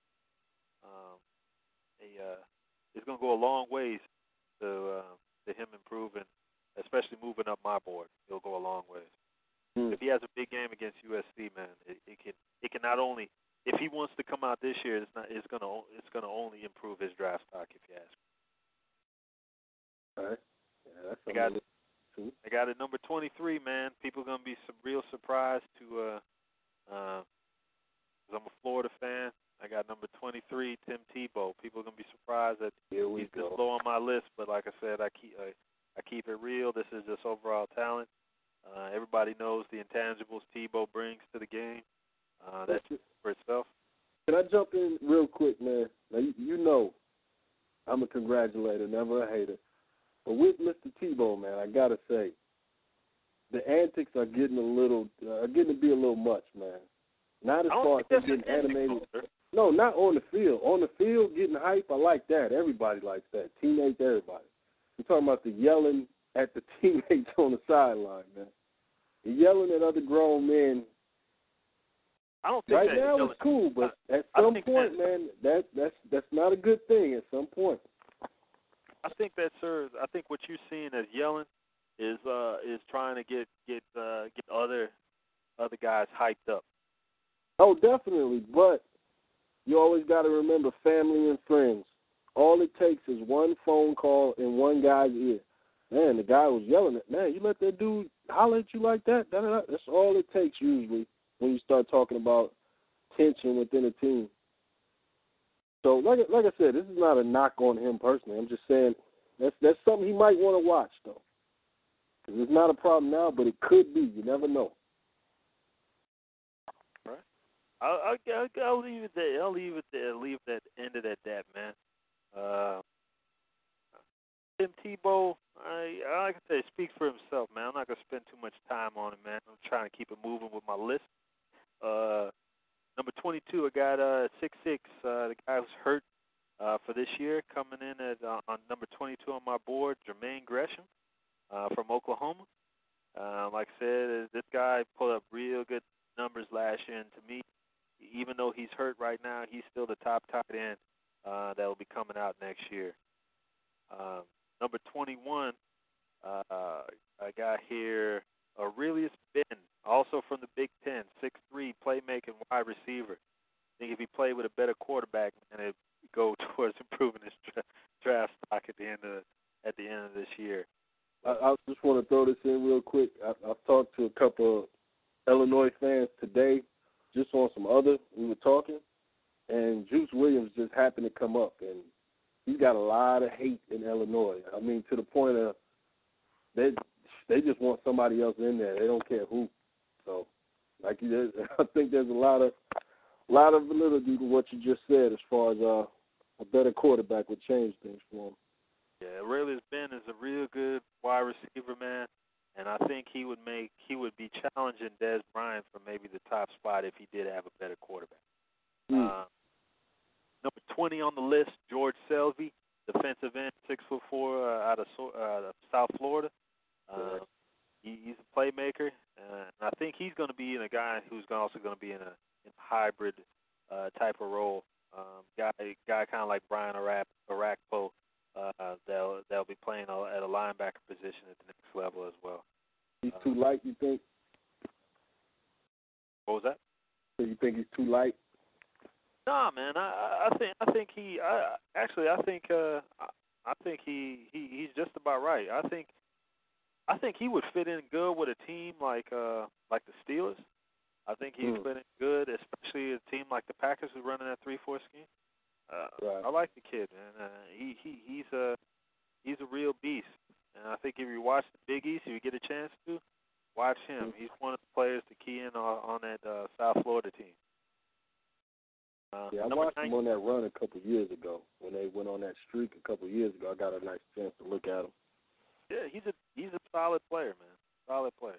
it's going to go a long ways to him improving, especially moving up my board. It'll go a long ways. If he has a big game against USC, man, it can not only, if he wants to come out this year, it's going to only improve his draft stock, if you ask me. All right. Yeah, that's I got it number 23, man. People are going to be real surprised to, because I'm a Florida fan. I got number 23, Tim Tebow. People are going to be surprised that he's this low on my list, but like I said, I keep it real. This is just overall talent. Everybody knows the intangibles Tebow brings to the game. That's for itself. Can I jump in real quick, man? Now, you know I'm a congratulator, never a hater. But with Mr. Tebow, man, I got to say, the antics are getting to be a little much, man. Not as far as getting animated. No, not on the field. On the field, getting hype, I like that. Everybody likes that. Teammates, everybody. We're talking about the yelling at the teammates on the sideline, man. The yelling at other grown men. I don't think right now it's cool, but at some point, man, that's not a good thing. At some point, I think that, sir. I think what you're seeing as yelling is trying to get other guys hyped up. Oh, definitely, but you always got to remember family and friends. All it takes is one phone call in one guy's ear. Man, the guy was yelling at, man, you let that dude holler at you like that? Da-da-da. That's all it takes usually when you start talking about tension within a team. So, like I said, this is not a knock on him personally. I'm just saying that's something he might want to watch, though. It's not a problem now, but it could be. You never know. Right. I'll leave it there. I'll leave it there. Leave that ended at that, man. Tim Tebow, I like I say, speaks for himself, man. I'm not gonna spend too much time on it, man. I'm trying to keep it moving with my list. Number 22, I got 6'6", the guy who's hurt for this year, coming in at on number 22 on my board, Jermaine Gresham from Oklahoma. Like I said, this guy put up real good numbers last year, and to me, even though he's hurt right now, he's still the top tight end that will be coming out next year. Number 21, I got here Aurelius Ben, also from the Big Ten, 6'3", playmaking wide receiver. I think if he played with a better quarterback, man, it'd go towards improving his draft stock at the end of this year. I just want to throw this in real quick. I've talked to a couple of Illinois fans today, just on some other. We were talking, and Juice Williams just happened to come up, and he's got a lot of hate in Illinois. I mean, to the point of they just want somebody else in there. They don't care who. So, I think there's a lot of validity to what you just said as far as a better quarterback would change things for him. Yeah, Aurelius Ben is a real good wide receiver, man, and I think he would be challenging Dez Bryant for maybe the top spot if he did have a better quarterback. Number 20 on the list, George Selvey, defensive end, 6'4", out of South Florida. He's a playmaker, and I think he's going to be a guy who's also going to be in a hybrid type of role. Guy kind of like Brian Arakpo. They'll be playing at a linebacker position at the next level as well. He's too light, you think? What was that? So you think he's too light? Nah, man. I think he's just about right. I think he would fit in good with a team like the Steelers. I think he would fit in good, especially a team like the Packers who run in that 3-4 scheme. Right. I like the kid, man. He's a real beast, and I think if you watch the Big East, if you get a chance to watch him. He's one of the players to key in on that South Florida team. I watched him on that run a couple of years ago when they went on that streak a couple of years ago. I got a nice chance to look at him. Yeah, he's a solid player, man. Solid player.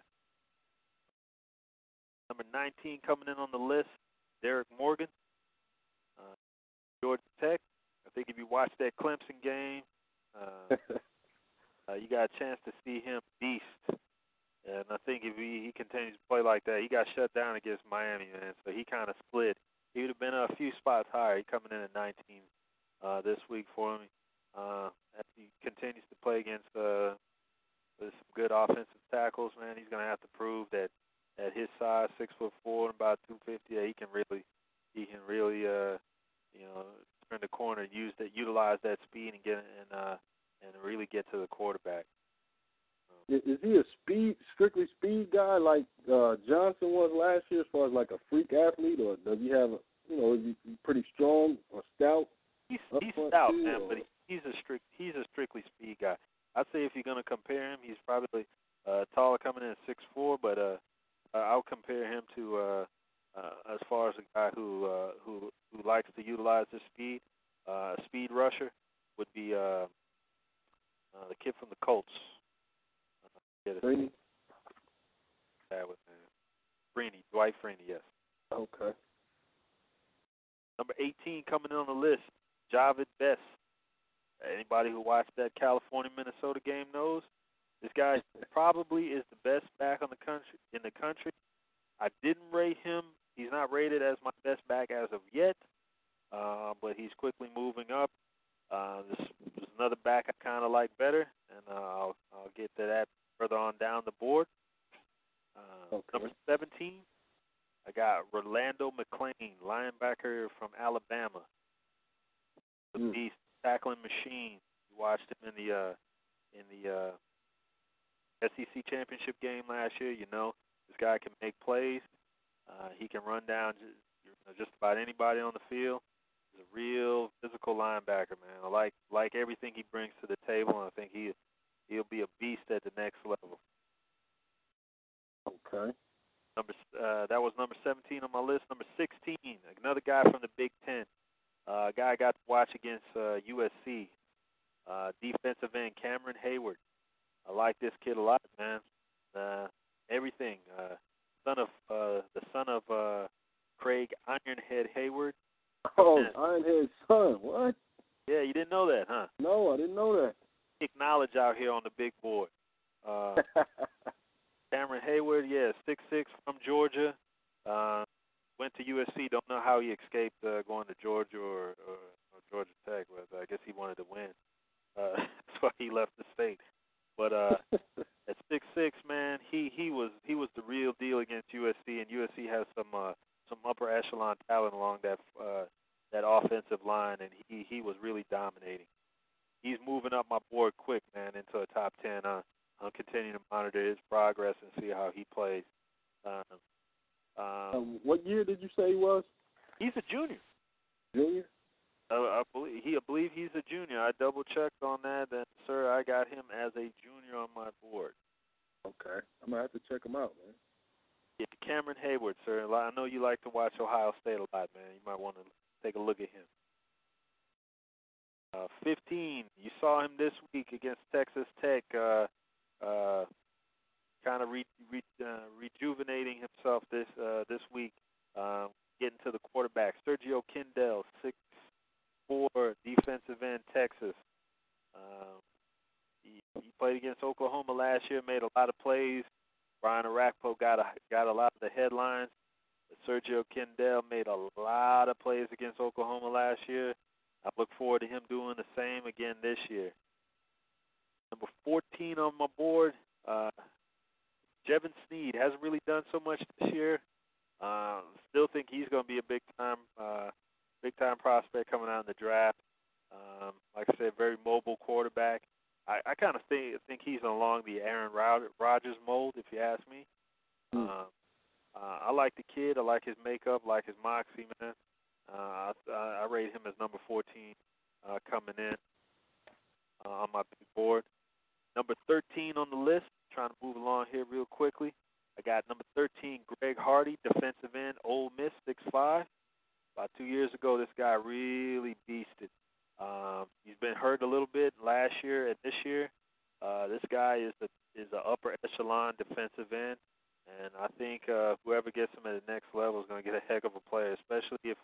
Number 19 coming in on the list, Derek Morgan, Georgia Tech. I think if you watch that Clemson game, you got a chance to see him beast. And I think if he continues to play like that, he got shut down against Miami, man. So he kind of split. He would have been a few spots higher. He coming in at 19 this week for me. As he continues to play against with some good offensive tackles, man, he's going to have to prove that at his size, 6'4" and about 250, he can really turn the corner, utilize that speed and really get to the quarterback. Is he a strictly speed guy like Johnson was last year, as far as like a freak athlete, or does he have is he pretty strong or stout? He's stout, man, but he's a strictly speed guy. I'd say if you're going to compare him, he's probably taller, coming in at 6'4", but I'll compare him to as far as a guy who likes to utilize his speed. A speed rusher would be the kid from the Colts. Freeney? Dwight Freeney, yes. Okay. Number 18 coming in on the list, Javid Best. Anybody who watched that California-Minnesota game knows this guy probably is the best back in the country. I didn't rate him. He's not rated as my best back as of yet, but he's quickly moving up. This is another back I kind of like better, and I'll get to that further on down the board. Okay. Number 17, I got Rolando McClain, linebacker from Alabama. The beast, tackling machine. You watched him in the SEC championship game last year. You know this guy can make plays. He can run down just about anybody on the field. He's a real physical linebacker, man. I like everything he brings to the table, and I think he'll be a beast at the next level. Okay. That was number 17 on my list. Number 16, another guy from the Big Ten. A guy I got to watch against USC. Defensive end Cameron Hayward. I like this kid a lot, man. Everything. The son of Craig Ironhead Hayward. Oh, Ironhead's son. What? Yeah, you didn't know that, huh? No, I didn't know that. Big knowledge out here on the big board. Cameron Hayward, yeah, 6'6", from Georgia. Went to USC. Don't know how he escaped going to Georgia or Georgia Tech, but I guess he wanted to win. That's why he left the state. But at 6'6", man, he was the real deal against USC, and USC has some upper echelon talent along that offensive line, and he was really dominating. He's moving up my board quick, man, into a top 10. I'm continuing to monitor his progress and see how he plays. What year did you say he was? He's a junior. Junior? I believe he's a junior. I double checked on that, and sir, I got him as a junior on my board. Okay, I'm gonna have to check him out, man. Yeah, Cameron Hayward, sir. I know you like to watch Ohio State a lot, man. You might want to take a look at him. 15. You saw him this week against Texas Tech. Kind of rejuvenating himself this week. Getting to the quarterback, Sergio Kindell, 6'4", defensive end, Texas. He played against Oklahoma last year, made a lot of plays. Brian Arakpo got a lot of the headlines. Sergio Kindell made a lot of plays against Oklahoma last year. I look forward to him doing the same again this year. Number 14 on my board, Jevin Sneed. Hasn't really done so much this year. Still think he's going to be a big time prospect coming out in the draft. Like I said, very mobile quarterback. I kind of think he's along the Aaron Rodgers mold, if you ask me. I like the kid. I like his makeup, like his moxie, man. I rate him as number 14 coming in on my big board. Number 13 on the list, trying to move along here real quickly. I got number 13, Greg Hardy, defensive end, Ole Miss, 6'5". About 2 years ago, this guy really beasted. He's been hurt a little bit last year and this year. This guy is an upper echelon defensive end, and I think whoever gets him at the next level is going to get a heck of a player, especially if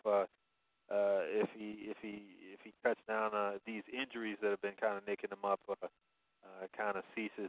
he cuts down these injuries that have been kind of nicking him up, kind of ceases,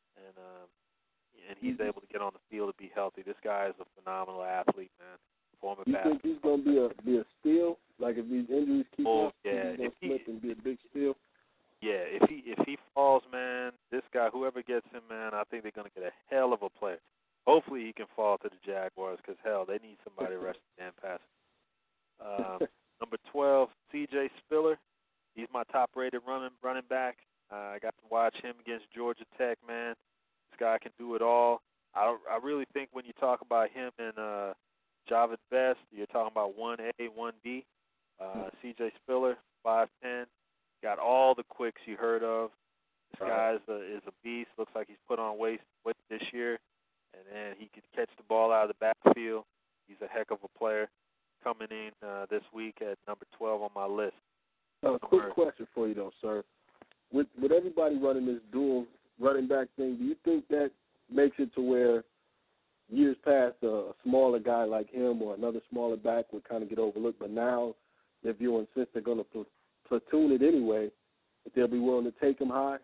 and he's able to get on the field to be healthy. This guy is a phenomenal athlete, man. Former you think he's going to be a steal? Like if these injuries keep up, yeah, he's going to slip and be a big steal? Yeah, if he falls, man, this guy, whoever gets him, man, I think they're going to get a hell of a player. Hopefully he can fall to the Jaguars because, hell, they need somebody to rush the damn pass. Number 12, C.J. Spiller. He's my top-rated running back. I got to watch him against Georgia Tech, man. This guy can do it all. I really think when you talk about him and Javid Best, you're talking about 1A, 1B. C.J. Spiller, 5'10", got all the quicks you heard of. This guy is a beast. Looks like he's put on weight this year, and then he could catch the ball out of the backfield. He's a heck of a player. Coming in this week at number 12 on my list. Quick question for you, though, sir. With everybody running this dual running back thing, do you think that makes it to where years past a smaller guy like him or another smaller back would kind of get overlooked, but now they're viewing, since they're going to platoon it anyway, that they'll be willing to take him high?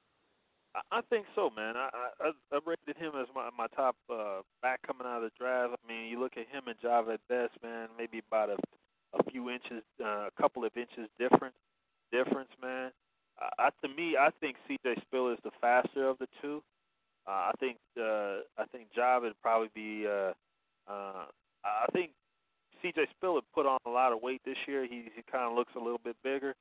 I think so, man. I rated him as my top back coming out of the draft. I mean, you look at him and Javid Best, man, maybe about a few inches, a couple of inches difference, man. To me, I think C.J. Spiller is the faster of the two. I think Javid would probably be. I think C.J. Spiller put on a lot of weight this year. He kind of looks a little bit bigger.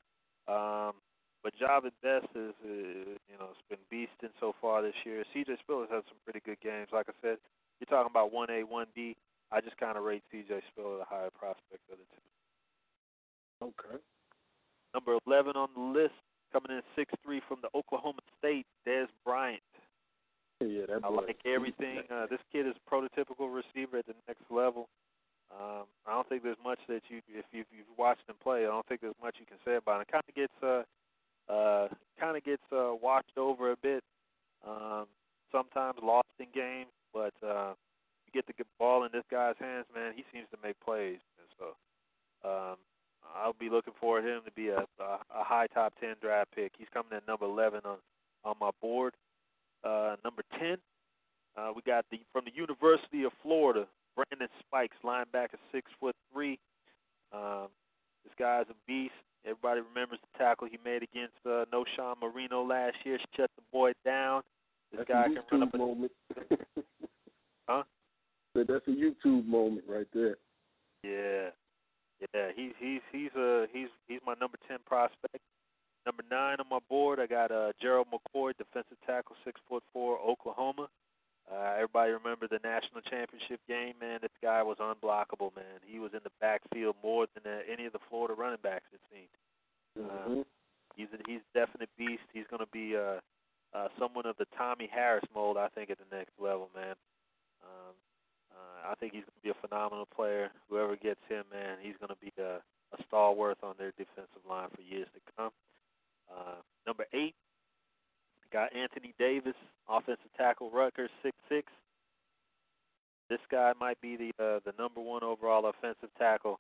But Javid Best is, it's been beasting so far this year. C.J. Spiller's had some pretty good games. Like I said, you're talking about 1A, 1B. I just kind of rate C.J. Spiller the higher prospect of the two. Okay. Number 11 on the list, coming in 6'3" from the Oklahoma State, Dez Bryant. Yeah, that I boy. like everything. This kid is a prototypical receiver at the next level. I don't think there's much that if you've watched him play, I don't think there's much you can say about him. It kind of gets watched over a bit. Sometimes lost in games, but you get the ball in this guy's hands, man. He seems to make plays, and so I'll be looking for him to be a high top 10 draft pick. He's coming at number 11 on my board. Number 10, we got from the University of Florida, Brandon Spikes, linebacker, 6'3". This guy's a beast. Everybody remembers the tackle he made against Noshawn Marino last year. Shut the boy down. This guy can run up. Moment. Huh? But that's a YouTube moment right there. Yeah. He's my number 10 prospect. Number 9 on my board, I got Gerald McCoy, defensive tackle, 6'4", Oklahoma. Everybody remember the national championship game, man. This guy was unblockable, man. He was in the backfield more than any of the Florida running backs, it seemed. He's a definite beast. He's going to be someone of the Tommy Harris mold, I think, at the next level, man. I think he's going to be a phenomenal player. Whoever gets him, man, he's going to be a stalwart on their defensive line for years to come. Number 8, got Anthony Davis, offensive tackle, Rutgers, 6'6". This guy might be the number 1 overall offensive tackle.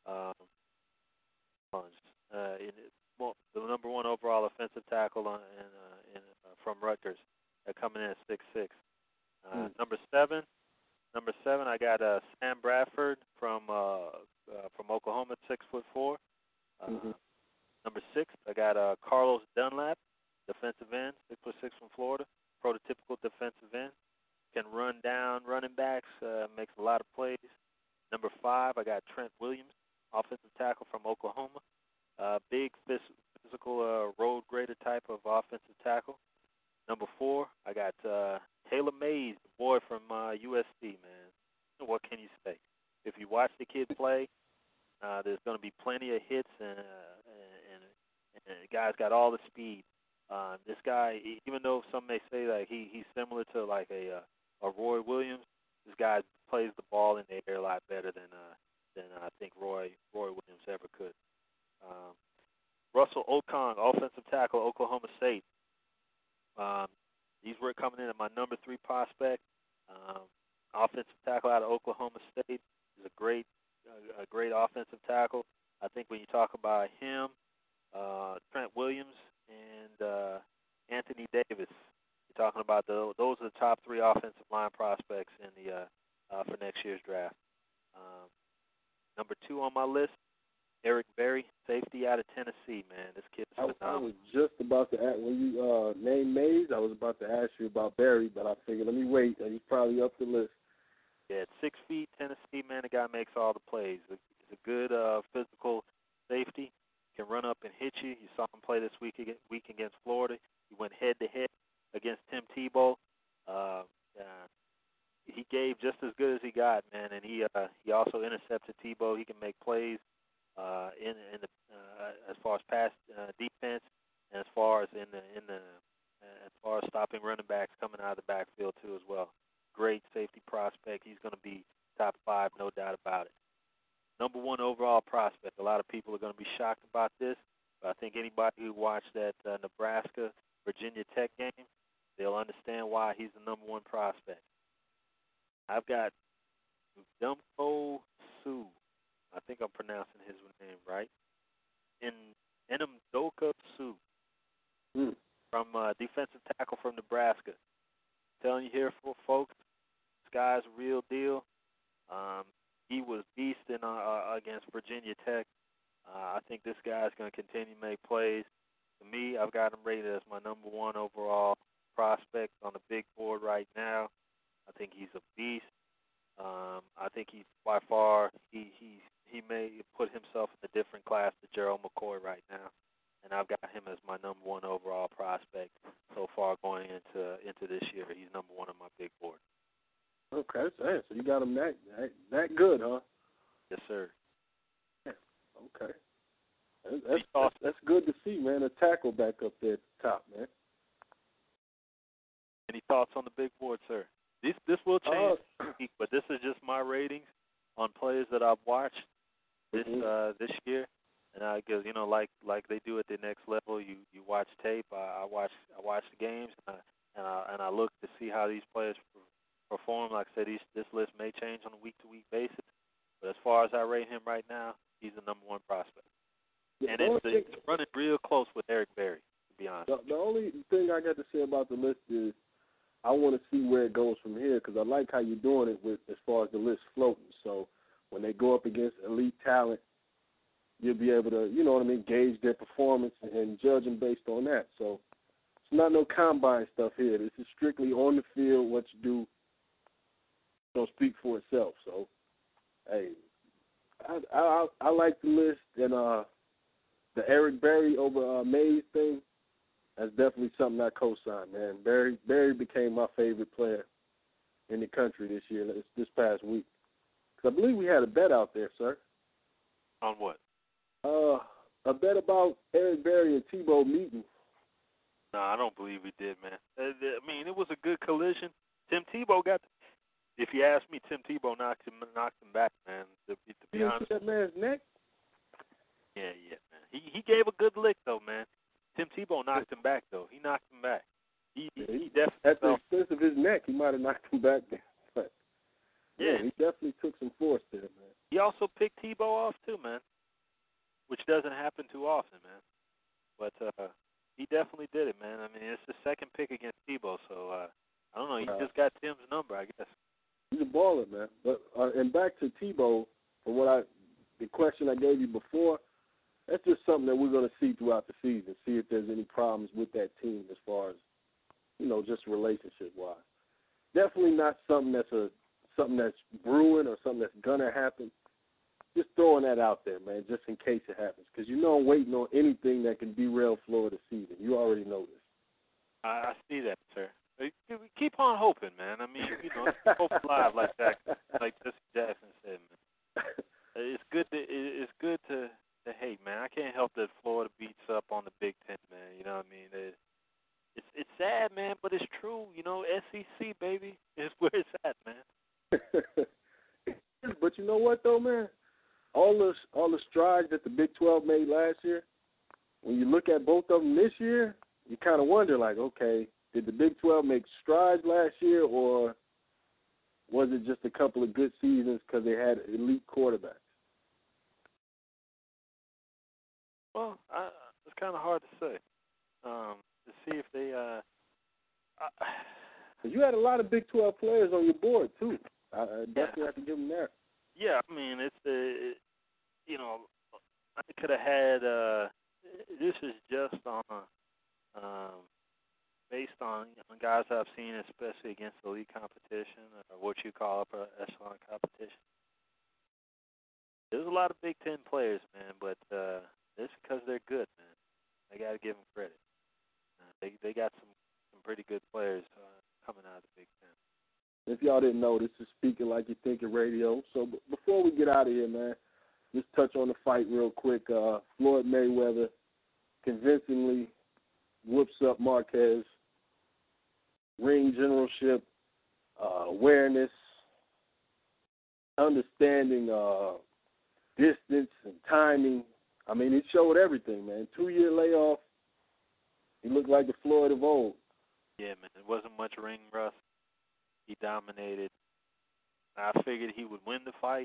The number 1 overall offensive tackle from Rutgers, coming in at 6'6". Number 7, I got Sam Bradford from Oklahoma, 6'4". Number 6, I got Carlos Dunlap, defensive end, 6'6" from Florida, prototypical defensive end, can run down running backs, makes a lot of plays. Number 5, I got Trent Williams, offensive tackle from Oklahoma, big physical road grader type of offensive tackle. Number 4, I got Taylor Mays, the boy from USC, man. What can you say? If you watch the kid play, there's going to be plenty of hits, and the guy's got all the speed. This guy, even though some may say like he's similar to like a Roy Williams, this guy plays the ball in the air a lot better than I think Roy Williams ever could. Russell Okung, offensive tackle, Oklahoma State. These were coming in at my number 3 prospect. Offensive tackle out of Oklahoma State is a great offensive tackle. I think when you talk about him, Trent Williams, and Anthony Davis, you're talking about those are the top 3 offensive line prospects in the for next year's draft. Number 2 on my list, Eric Berry, safety out of Tennessee, man. This kid is phenomenal. I was just about to ask, when you named Mays, I was about to ask you about Berry, but I figured let me wait. He's probably up the list. Yeah, at 6 feet, Tennessee, man, the guy makes all the plays. He's a good physical safety. Can run up and hit you. You saw him play this week against Florida. He went head-to-head against Tim Tebow. He gave just as good as he got, man, and he also intercepted Tebow. He can make plays as far as pass defense, and as far as as far as stopping running backs coming out of the backfield too as well. Great safety prospect. He's going to be top 5, no doubt about it. Number 1 overall prospect. A lot of people are going to be shocked about this, but I think anybody who watched that Nebraska-Virginia Tech game, they'll understand why he's the number 1 prospect. I've got Dumfo Sue. I think I'm pronouncing his name right. Enumdoka Sue from defensive tackle from Nebraska. Telling you here, folks, this guy's a real deal. He was beasting against Virginia Tech. I think this guy's going to continue to make plays. To me, I've got him rated as my number 1 overall prospect on the big board right now. I think he's a beast. I think he's by far he may put himself in a different class to Gerald McCoy right now, and I've got him as my number 1 overall prospect so far going into this year. He's number 1 on my big board. Okay, so you got him that good, huh? Yes, sir. Yeah. Okay. That's good to see, man. A tackle back up there at the top, man. Any thoughts on the big board, sir? This will change, but this is just my ratings on players that I've watched this year. And because like they do at the next level, you watch tape. I watch the games, and I look to see how these players perform. Like I said, this list may change on a week-to-week basis. But as far as I rate him right now, he's the number one prospect. And it's running real close with Eric Berry, to be honest. The only thing I got to say about the list is I want to see where it goes from here because I like how you're doing it with as far as the list floating. So when they go up against elite talent, you'll be able to, gauge their performance and judge them based on that. So it's not no combine stuff here. This is strictly on the field, what you do don't speak for itself. So, hey, I like the list, and the Eric Berry over Mays thing, that's definitely something I co-signed, man. Berry became my favorite player in the country this year, this past week. Because I believe we had a bet out there, sir. On what? A bet about Eric Berry and Tebow meeting. No, I don't believe we did, man. I mean, it was a good collision. Tim Tebow if you ask me, Tim Tebow knocked him back, man. To be honest. You see that man's neck? Yeah, man. He gave a good lick, though, man. Tim Tebow knocked him back, though. He knocked him back. He definitely. At the expense of his neck, he might have knocked him back there. But yeah, he definitely took some force there, man. He also picked Tebow off too, man, which doesn't happen too often, man. But he definitely did it, man. I mean, it's the second pick against Tebow, so I don't know. He just got Tim's number, I guess. He's a baller, man. But and back to Tebow, for the question I gave you before, that's just something that we're going to see throughout the season. See if there's any problems with that team as far as just relationship-wise. Definitely not something that's brewing or something that's gonna happen. Just throwing that out there, man, just in case it happens. Because I'm waiting on anything that can derail Florida season. You already know this. I see that, sir. Keep on hoping, man. I mean, hope alive like that, like Jesse Jackson said, man. It's good to hate, man. I can't help that Florida beats up on the Big Ten, man. You know what I mean? It's sad, man, but it's true. SEC, baby, is where it's at, man. But you know what, though, man? All the strides that the Big 12 made last year, when you look at both of them this year, you kind of wonder, like, okay, did the Big 12 make strides last year, or was it just a couple of good seasons because they had elite quarterbacks? Well, it's kind of hard to say. To see if they you had a lot of Big 12 players on your board, too. I definitely have to give them that. Yeah, I mean, I could have had, this is just on, based on guys I've seen, especially against the league competition, or what you call upper echelon competition. There's a lot of Big Ten players, man, but it's because they're good, man. I got to give them credit. They got some pretty good players coming out of the Big Ten. If y'all didn't know, this is Speaking Like You Think It Radio. So before we get out of here, man, just touch on the fight real quick. Floyd Mayweather convincingly whoops up Marquez. Ring generalship, awareness, understanding distance and timing. I mean, it showed everything, man. 2-year layoff. He looked like the Floyd of old. Yeah, man. It wasn't much ring rust. He dominated. I figured he would win the fight.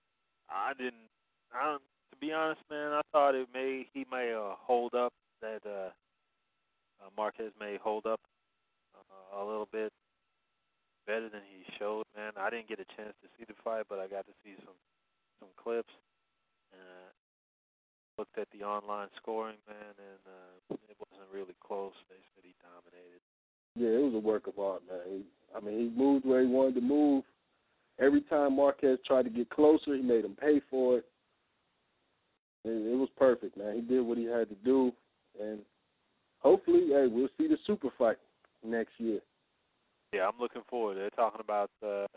To be honest, man, I thought he may hold up, that Marquez may hold up a little bit better than he showed, man. I didn't get a chance to see the fight, but I got to see some clips. Looked at the online scoring, man, and it wasn't really close. They said he dominated. Yeah, it was a work of art, man. He moved where he wanted to move. Every time Marquez tried to get closer, he made him pay for it. And it was perfect, man. He did what he had to do. And hopefully, hey, we'll see the super fight next year. Yeah, I'm looking forward. They're talking about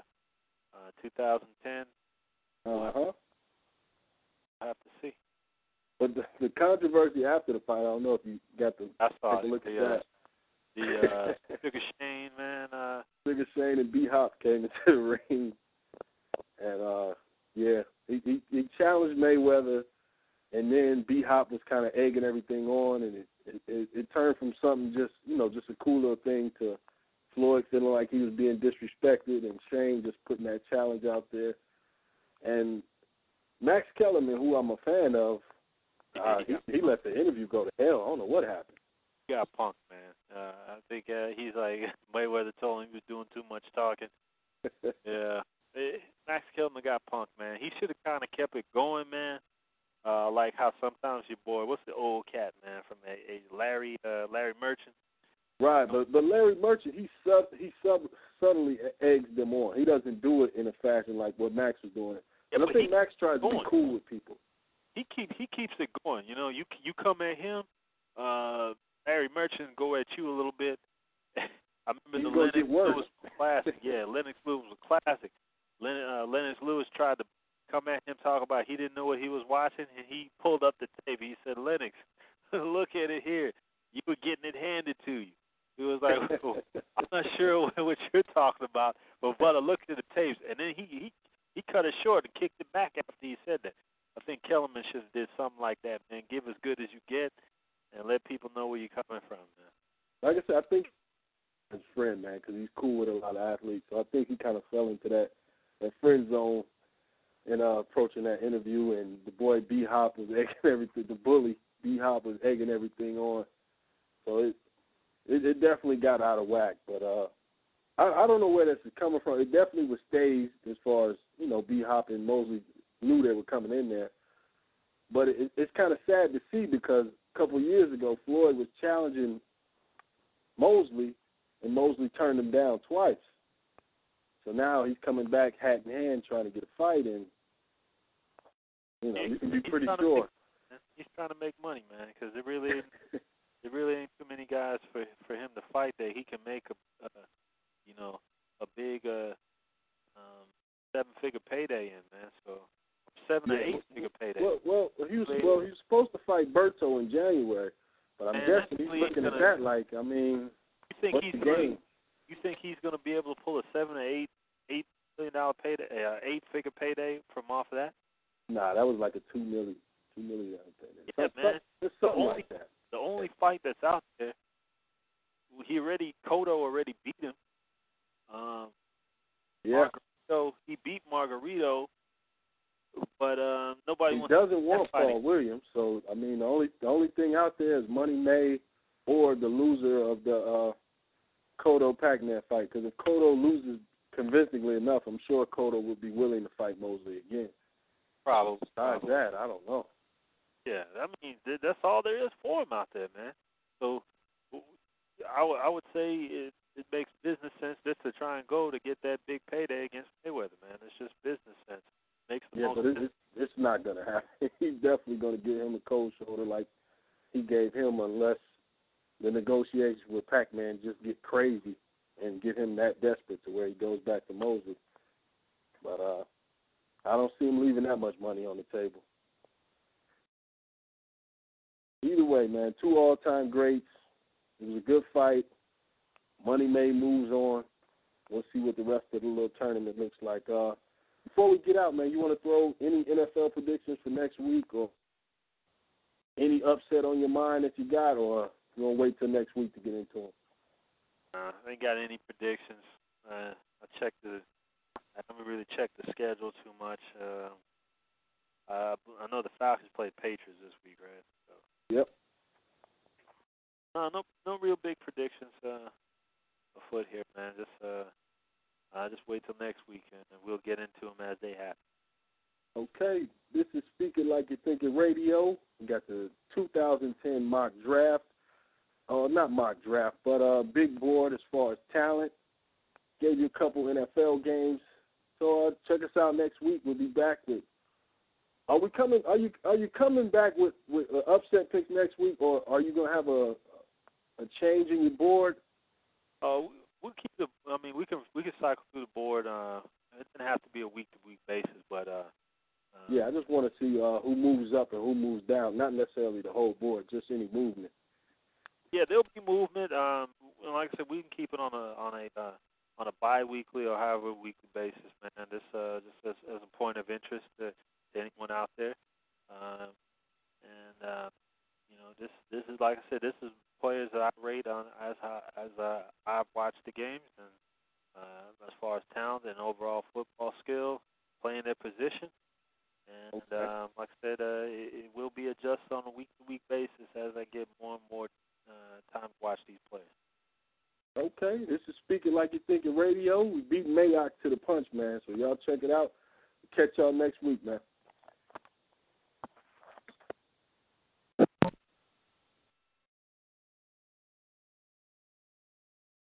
2010. Uh-huh. I have to see. But the controversy after the fight, I don't know if you got to take a look at that. The Sugar Shane, man. Sugar Shane and B-Hop came into the ring. And, he challenged Mayweather, and then B-Hop was kind of egging everything on, and it turned from something just a cool little thing to Floyd feeling like he was being disrespected, and Shane just putting that challenge out there. And Max Kellerman, who I'm a fan of, he let the interview go to hell. I don't know what happened. He got punked, man. I think he's like Mayweather told him he was doing too much talking. Yeah. Max Kellerman got punked, man. He should have kind of kept it going, man. Like how sometimes your boy, what's the old cat, man, from Larry Merchant? Right, but Larry Merchant, he subtly eggs them on. He doesn't do it in a fashion like what Max was doing. Yeah, and I think Max tries to be cool with people. He keeps it going. You know, you come at him, Larry Merchant go at you a little bit. I remember the Lennox Lewis classic. Yeah, Lennox Lewis was a classic. Lennox Lewis tried to come at him, talk about he didn't know what he was watching, and he pulled up the tape. He said, "Lennox, look at it here. You were getting it handed to you." He was like, "I'm not sure what you're talking about, but brother, look at the tapes." And then he cut it short and kicked it back after he said that. I think Kellerman should have did something like that, man. Give as good as you get, and let people know where you're coming from, man. Like I said, I think his friend, man, because he's cool with a lot of athletes. So I think he kind of fell into that friend zone in approaching that interview. And the boy B-Hop was egging everything. The bully B-Hop was egging everything on. So it definitely got out of whack. But I don't know where this is coming from. It definitely was staged as far as, B-Hop and Mosley knew they were coming in there. But it's kind of sad to see because a couple of years ago, Floyd was challenging Mosley, and Mosley turned him down twice. So now he's coming back hat in hand trying to get a fight, and, you can be pretty sure. He's trying to make money, man, because there really ain't too many guys for him to fight that he can make a big 7-figure payday in, man. So 7 or 8-figure payday. Well, he was supposed to fight Berto in January, but I'm guessing he's looking at that like, I mean, what's the game? You think he's going to be able to pull a $7 or $8 million payday, 8-figure payday from off of that? Nah, that was like a $2 million payday. Yeah, man. It's something like that. The only fight that's out there, Cotto already beat him. So he beat Margarito, but nobody he wants doesn't want fighting. Paul Williams. So I mean, the only thing out there is Money May or the loser of the Cotto-Pacman fight. Because if Cotto loses convincingly enough, I'm sure Cotto would be willing to fight Mosley again. Probably. Besides that, I don't know. Yeah, I mean, that's all there is for him out there, man. So I would say it makes business sense just to try and go to get that big payday against Mayweather, man. It's just business sense. Makes the most sense. It's not going to happen. He's definitely going to give him a cold shoulder like he gave him unless the negotiations with Pac-Man just get crazy and get him that desperate to where he goes back to Mosley. But I don't see him leaving that much money on the table. Either way, man, 2 all-time greats. It was a good fight. Money May moves on. We'll see what the rest of the little tournament looks like. Before we get out, man, you want to throw any NFL predictions for next week or any upset on your mind that you got, or you want to wait till next week to get into them? I ain't got any predictions. I haven't really checked the schedule too much. I know the Falcons played Patriots this week, right? So. Yep. No real big predictions afoot here, man. Just wait till next week, and we'll get into them as they happen. Okay, this is Speaking Like You're Thinking Radio. We got the 2010 mock draft. Not mock draft, but big board as far as talent. Gave you a couple NFL games. So check us out next week. We'll be back with. Are you coming back with upset picks next week, or are you gonna have a change in your board? We'll keep we can cycle through the board. It doesn't have to be a week-to-week basis, but yeah, I just want to see who moves up and who moves down. Not necessarily the whole board, just any movement. Yeah, there'll be movement. like I said, we can keep it on a bi-weekly or however weekly basis, man. This just as a point of interest to anyone out there, this is, like I said, this is players that I rate on as I've watched the games, and as far as talent and overall football skill, playing their position. And like I said, it will be adjusted on a week-to-week basis as I get more and more time to watch these players. Okay, this is Speaking Like You're Thinking Radio. We beat Mayock to the punch, man. So y'all check it out. Catch y'all next week, man.